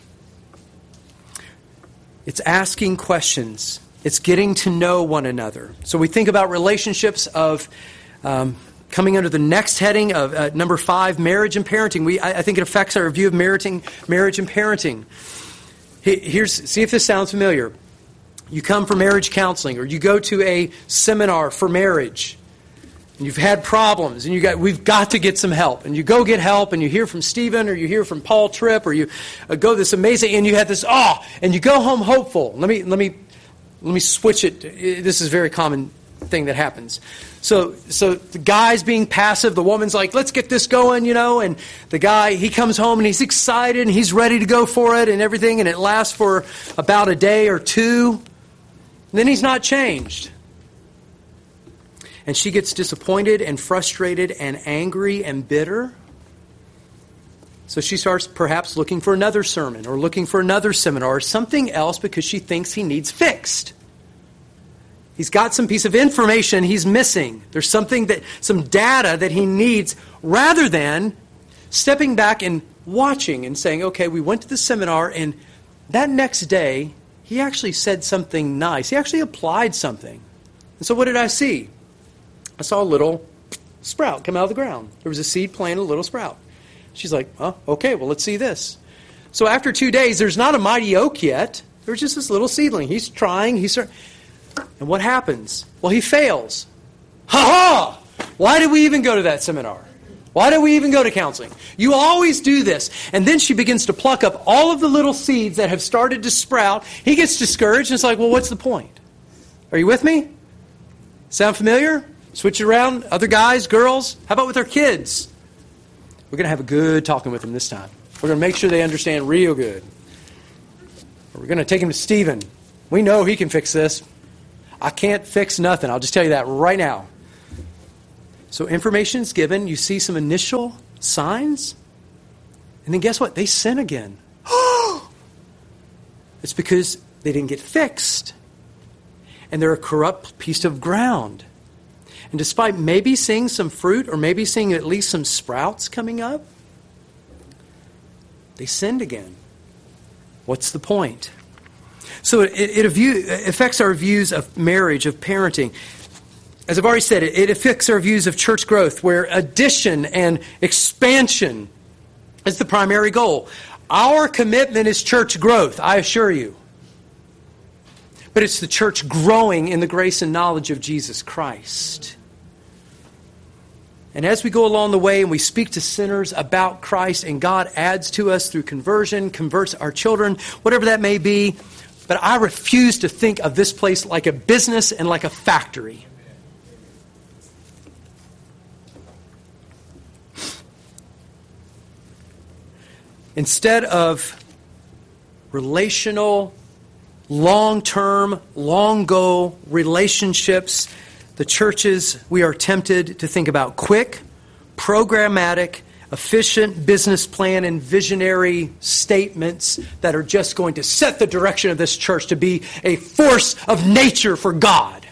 It's asking questions. It's getting to know one another. So we think about relationships of um, coming under the next heading of uh, number five, marriage and parenting. We I, I think it affects our view of marrying, marriage and parenting. Here's, see if this sounds familiar. You come for marriage counseling, or you go to a seminar for marriage, and you've had problems, and you got we've got to get some help. And you go get help, and you hear from Stephen, or you hear from Paul Tripp, or you uh, go this amazing, and you had this oh, and you go home hopeful. Let me let me let me switch it. This is a very common thing that happens. So so the guy's being passive, the woman's like, let's get this going, you know, and the guy, he comes home and he's excited and he's ready to go for it and everything, and it lasts for about a day or two. And then he's not changed. And she gets disappointed and frustrated and angry and bitter. So she starts perhaps looking for another sermon or looking for another seminar or something else because she thinks he needs fixed. He's got some piece of information he's missing. There's something that, some data that he needs, rather than stepping back and watching and saying, okay, we went to the seminar, and that next day, he actually said something nice. He actually applied something. And so what did I see? I saw a little sprout come out of the ground. There was a seed planted, a little sprout. She's like, oh, okay, well, let's see this. So after two days, there's not a mighty oak yet. There's just this little seedling. He's trying. He's trying. And what happens? Well, he fails. Ha ha! Why did we even go to that seminar? Why did we even go to counseling? You always do this. And then she begins to pluck up all of the little seeds that have started to sprout. He gets discouraged and it's like, well, what's the point? Are you with me? Sound familiar? Switch it around. Other guys, girls. How about with our kids? We're going to have a good talking with them this time. We're going to make sure they understand real good. We're going to take them to Stephen. We know he can fix this. I can't fix nothing. I'll just tell you that right now. So information is given. You see some initial signs. And then guess what? They sin again. It's because they didn't get fixed. And they're a corrupt piece of ground. And despite maybe seeing some fruit or maybe seeing at least some sprouts coming up, they sinned again. What's the point? So it, it, it affects our views of marriage, of parenting. As I've already said, it, it affects our views of church growth, where addition and expansion is the primary goal. Our commitment is church growth, I assure you. But it's the church growing in the grace and knowledge of Jesus Christ. And as we go along the way and we speak to sinners about Christ, and God adds to us through conversion, converts our children, whatever that may be, but I refuse to think of this place like a business and like a factory. Instead of relational, long-term, long-goal relationships, the churches, we are tempted to think about quick, programmatic, efficient business plan and visionary statements that are just going to set the direction of this church to be a force of nature for God.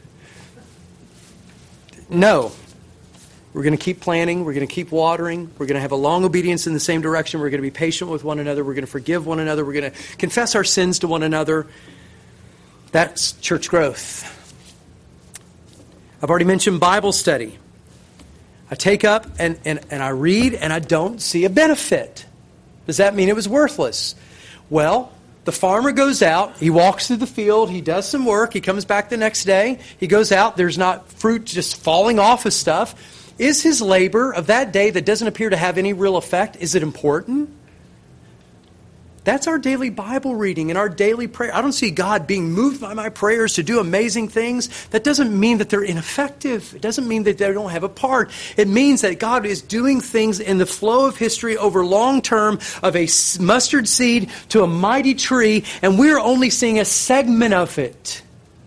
No. We're going to keep planting. We're going to keep watering. We're going to have a long obedience in the same direction. We're going to be patient with one another. We're going to forgive one another. We're going to confess our sins to one another. That's church growth. I've already mentioned Bible study. I take up and, and, and I read and I don't see a benefit. Does that mean it was worthless? Well, the farmer goes out, he walks through the field, he does some work, he comes back the next day, he goes out, there's not fruit just falling off of stuff. Is his labor of that day that doesn't appear to have any real effect, is it important? That's our daily Bible reading and our daily prayer. I don't see God being moved by my prayers to do amazing things. That doesn't mean that they're ineffective. It doesn't mean that they don't have a part. It means that God is doing things in the flow of history over long term, of a mustard seed to a mighty tree, and we're only seeing a segment of it.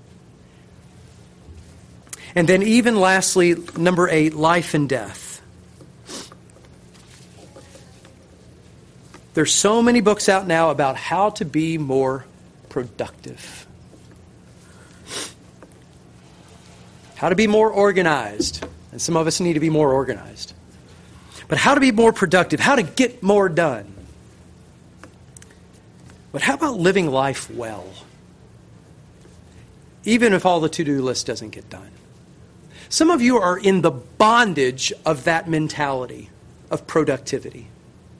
And then even lastly, number eight, life and death. There's so many books out now about how to be more productive. How to be more organized. And some of us need to be more organized. But how to be more productive, how to get more done. But how about living life well? Even if all the to-do list doesn't get done. Some of you are in the bondage of that mentality of productivity.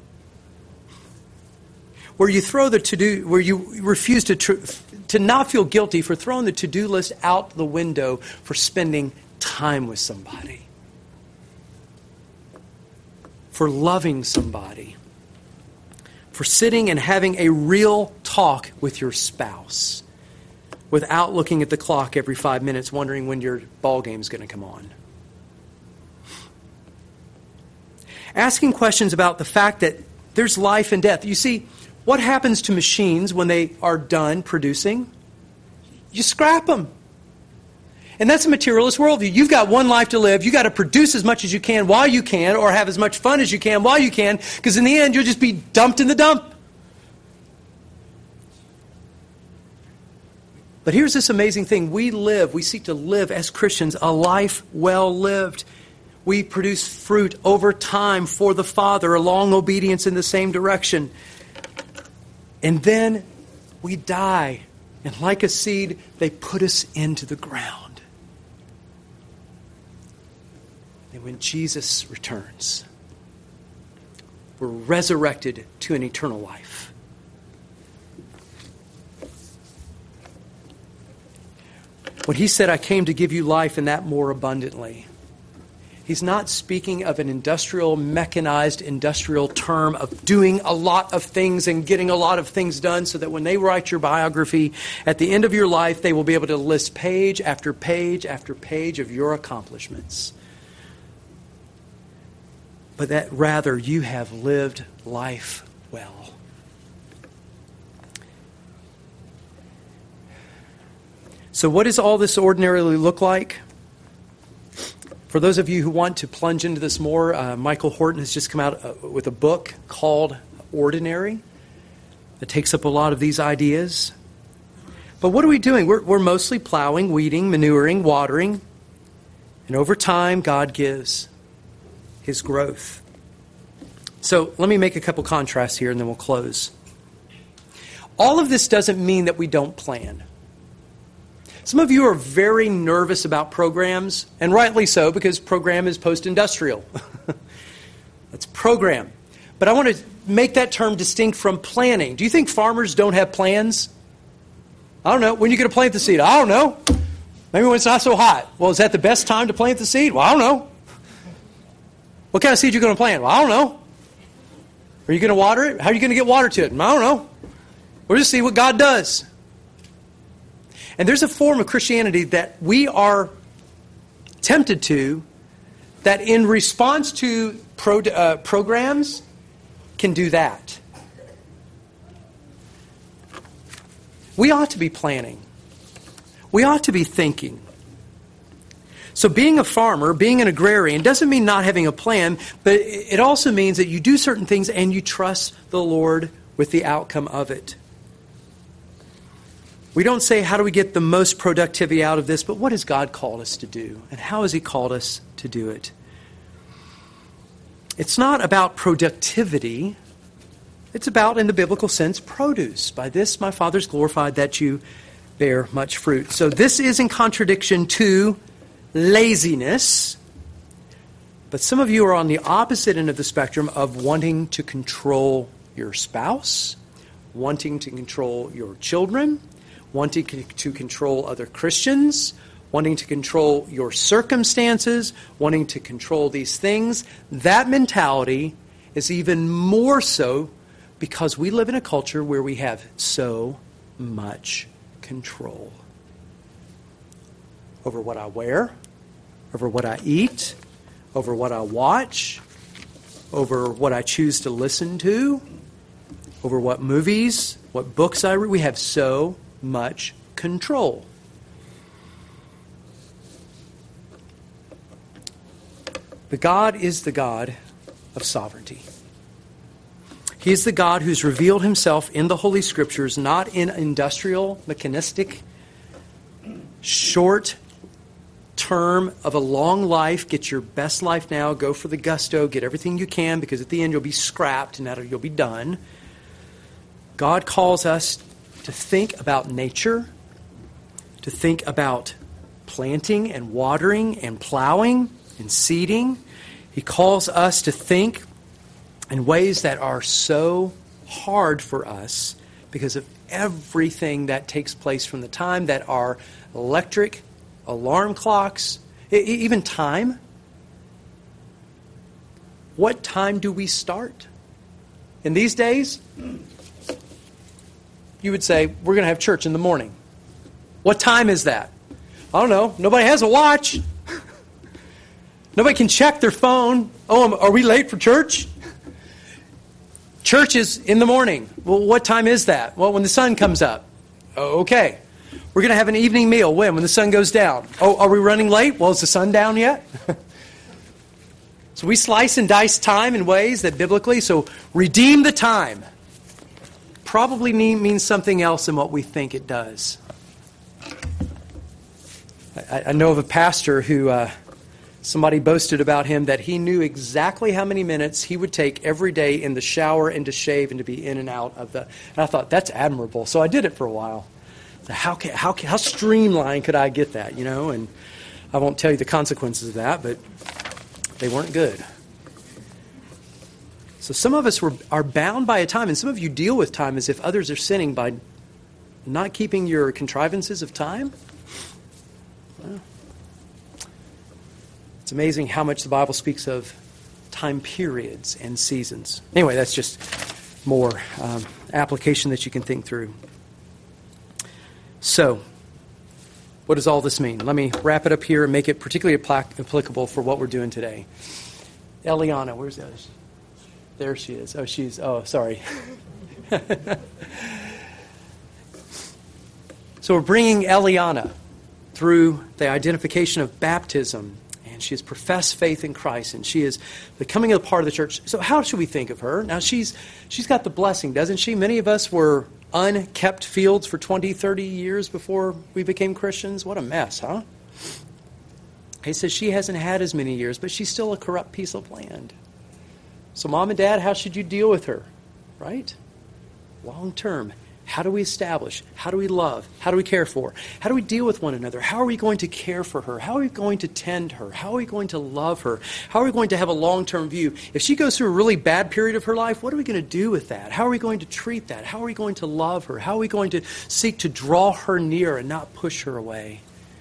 Where you throw the to-do, where you refuse to tr- to not feel guilty for throwing the to-do list out the window for spending time with somebody. For loving somebody. For sitting and having a real talk with your spouse without looking at the clock every five minutes wondering when your ball game is going to come on. Asking questions about the fact that there's life and death. You see, what happens to machines when they are done producing? You scrap them. And that's a materialist worldview. You've got one life to live. You've got to produce as much as you can while you can, or have as much fun as you can while you can, because in the end, you'll just be dumped in the dump. But here's this amazing thing. We live, we seek to live as Christians a life well lived. We produce fruit over time for the Father, a long obedience in the same direction. And then we die. And like a seed, they put us into the ground. And when Jesus returns, we're resurrected to an eternal life. When he said, I came to give you life and that more abundantly, he's not speaking of an industrial, mechanized industrial term of doing a lot of things and getting a lot of things done so that when they write your biography at the end of your life, they will be able to list page after page after page of your accomplishments. But that rather you have lived life well. So what does all this ordinarily look like? For those of you who want to plunge into this more, uh, Michael Horton has just come out uh, with a book called Ordinary that takes up a lot of these ideas. But what are we doing? We're, we're mostly plowing, weeding, manuring, watering. And over time, God gives his growth. So let me make a couple contrasts here and then we'll close. All of this doesn't mean that we don't plan. Some of you are very nervous about programs, and rightly so, because program is post-industrial. That's program. But I want to make that term distinct from planning. Do you think farmers don't have plans? I don't know. When are you going to plant the seed? I don't know. Maybe when it's not so hot. Well, is that the best time to plant the seed? Well, I don't know. What kind of seed are you going to plant? Well, I don't know. Are you going to water it? How are you going to get water to it? I don't know. We'll just see what God does. And there's a form of Christianity that we are tempted to, that in response to pro, uh, programs can do that. We ought to be planning. We ought to be thinking. So being a farmer, being an agrarian, doesn't mean not having a plan, but it also means that you do certain things and you trust the Lord with the outcome of it. We don't say, how do we get the most productivity out of this, but what has God called us to do? And how has he called us to do it? It's not about productivity. It's about, in the biblical sense, produce. By this my Father is glorified, that you bear much fruit. So this is in contradiction to laziness. But some of you are on the opposite end of the spectrum of wanting to control your spouse, wanting to control your children, wanting to control other Christians, wanting to control your circumstances, wanting to control these things. That mentality is even more so because we live in a culture where we have so much control over what I wear, over what I eat, over what I watch, over what I choose to listen to, over what movies, what books I read. We have so much control. But God is the God of sovereignty. He is the God who's revealed himself in the Holy Scriptures, not in industrial, mechanistic, short term of a long life. Get your best life now. Go for the gusto. Get everything you can, because at the end you'll be scrapped and that you'll be done. God calls us to think about nature, to think about planting and watering and plowing and seeding. He calls us to think in ways that are so hard for us because of everything that takes place from the time that our electric alarm clocks, even time. What time do we start? In these days, you would say, we're going to have church in the morning. What time is that? I don't know. Nobody has a watch. Nobody can check their phone. Oh, are we late for church? Church is in the morning. Well, what time is that? Well, when the sun comes up. Oh, okay. We're going to have an evening meal. When? When the sun goes down. Oh, are we running late? Well, is the sun down yet? So we slice and dice time in ways that biblically, so redeem the time probably mean, means something else than what we think it does. I, I know of a pastor who... Uh, Somebody boasted about him that he knew exactly how many minutes he would take every day in the shower and to shave and to be in and out of the... And I thought, that's admirable. So I did it for a while. So how, can, how, can, how streamlined could I get that, you know? And I won't tell you the consequences of that, but they weren't good. So some of us were, are bound by a time, and some of you deal with time as if others are sinning by not keeping your contrivances of time. Well, it's amazing how much the Bible speaks of time periods and seasons. Anyway, that's just more um, application that you can think through. So, what does all this mean? Let me wrap it up here and make it particularly apl- applicable for what we're doing today. Eliana, where's the other? There she is. Oh, she's, oh, sorry. So we're bringing Eliana through the identification of baptism. And she has professed faith in Christ, and she is becoming a part of the church. So how should we think of her? Now, she's she's got the blessing, doesn't she? Many of us were unkept fields for twenty, thirty years before we became Christians. What a mess, huh? He says she hasn't had as many years, but she's still a corrupt piece of land. So mom and dad, how should you deal with her? Right? Long term. How do we establish? How do we love? How do we care for? How do we deal with one another? How are we going to care for her? How are we going to tend her? How are we going to love her? How are we going to have a long-term view? If she goes through a really bad period of her life, what are we going to do with that? How are we going to treat that? How are we going to love her? How are we going to seek to draw her near and not push her away?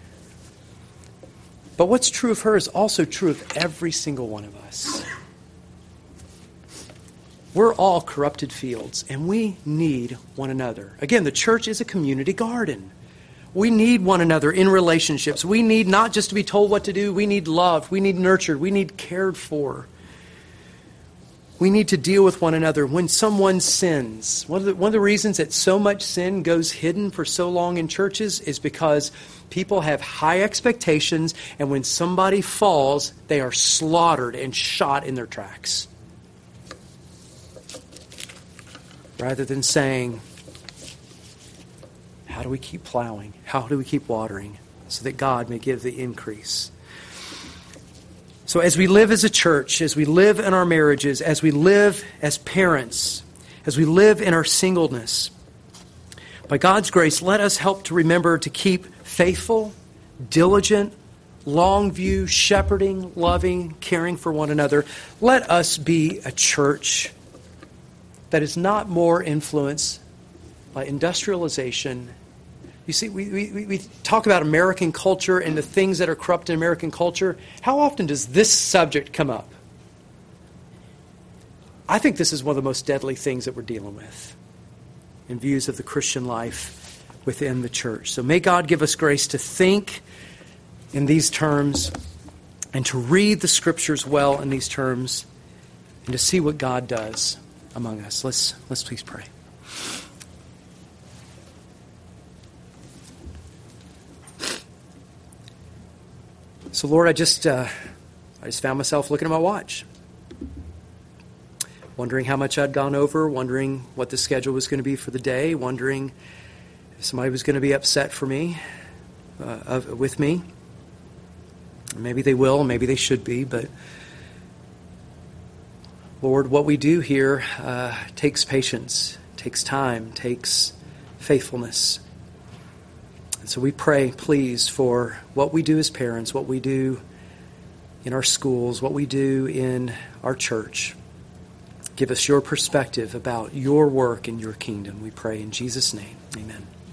But what's true of her is also true of every single one of us. We're all corrupted fields, and we need one another. Again, the church is a community garden. We need one another in relationships. We need not just to be told what to do. We need loved. We need nurtured. We need cared for. We need to deal with one another when someone sins. One of the, one of the reasons that so much sin goes hidden for so long in churches is because people have high expectations, and when somebody falls, they are slaughtered and shot in their tracks. Rather than saying, how do we keep plowing? How do we keep watering so that God may give the increase? So as we live as a church, as we live in our marriages, as we live as parents, as we live in our singleness, by God's grace, let us help to remember to keep faithful, diligent, long view, shepherding, loving, caring for one another. Let us be a church that is not more influenced by industrialization. You see, we, we, we talk about American culture and the things that are corrupt in American culture. How often does this subject come up? I think this is one of the most deadly things that we're dealing with in views of the Christian life within the church. So may God give us grace to think in these terms and to read the Scriptures well in these terms and to see what God does among us. Let's let's please pray. So Lord, I just uh, I just found myself looking at my watch. wondering how much I'd gone over, wondering what the schedule was going to be for the day, wondering if somebody was going to be upset for me, uh, of, with me. Maybe they will, maybe they should be, but Lord, what we do here uh, takes patience, takes time, takes faithfulness. And so we pray, please, for what we do as parents, what we do in our schools, what we do in our church. Give us your perspective about your work and your kingdom. We pray in Jesus' name. Amen.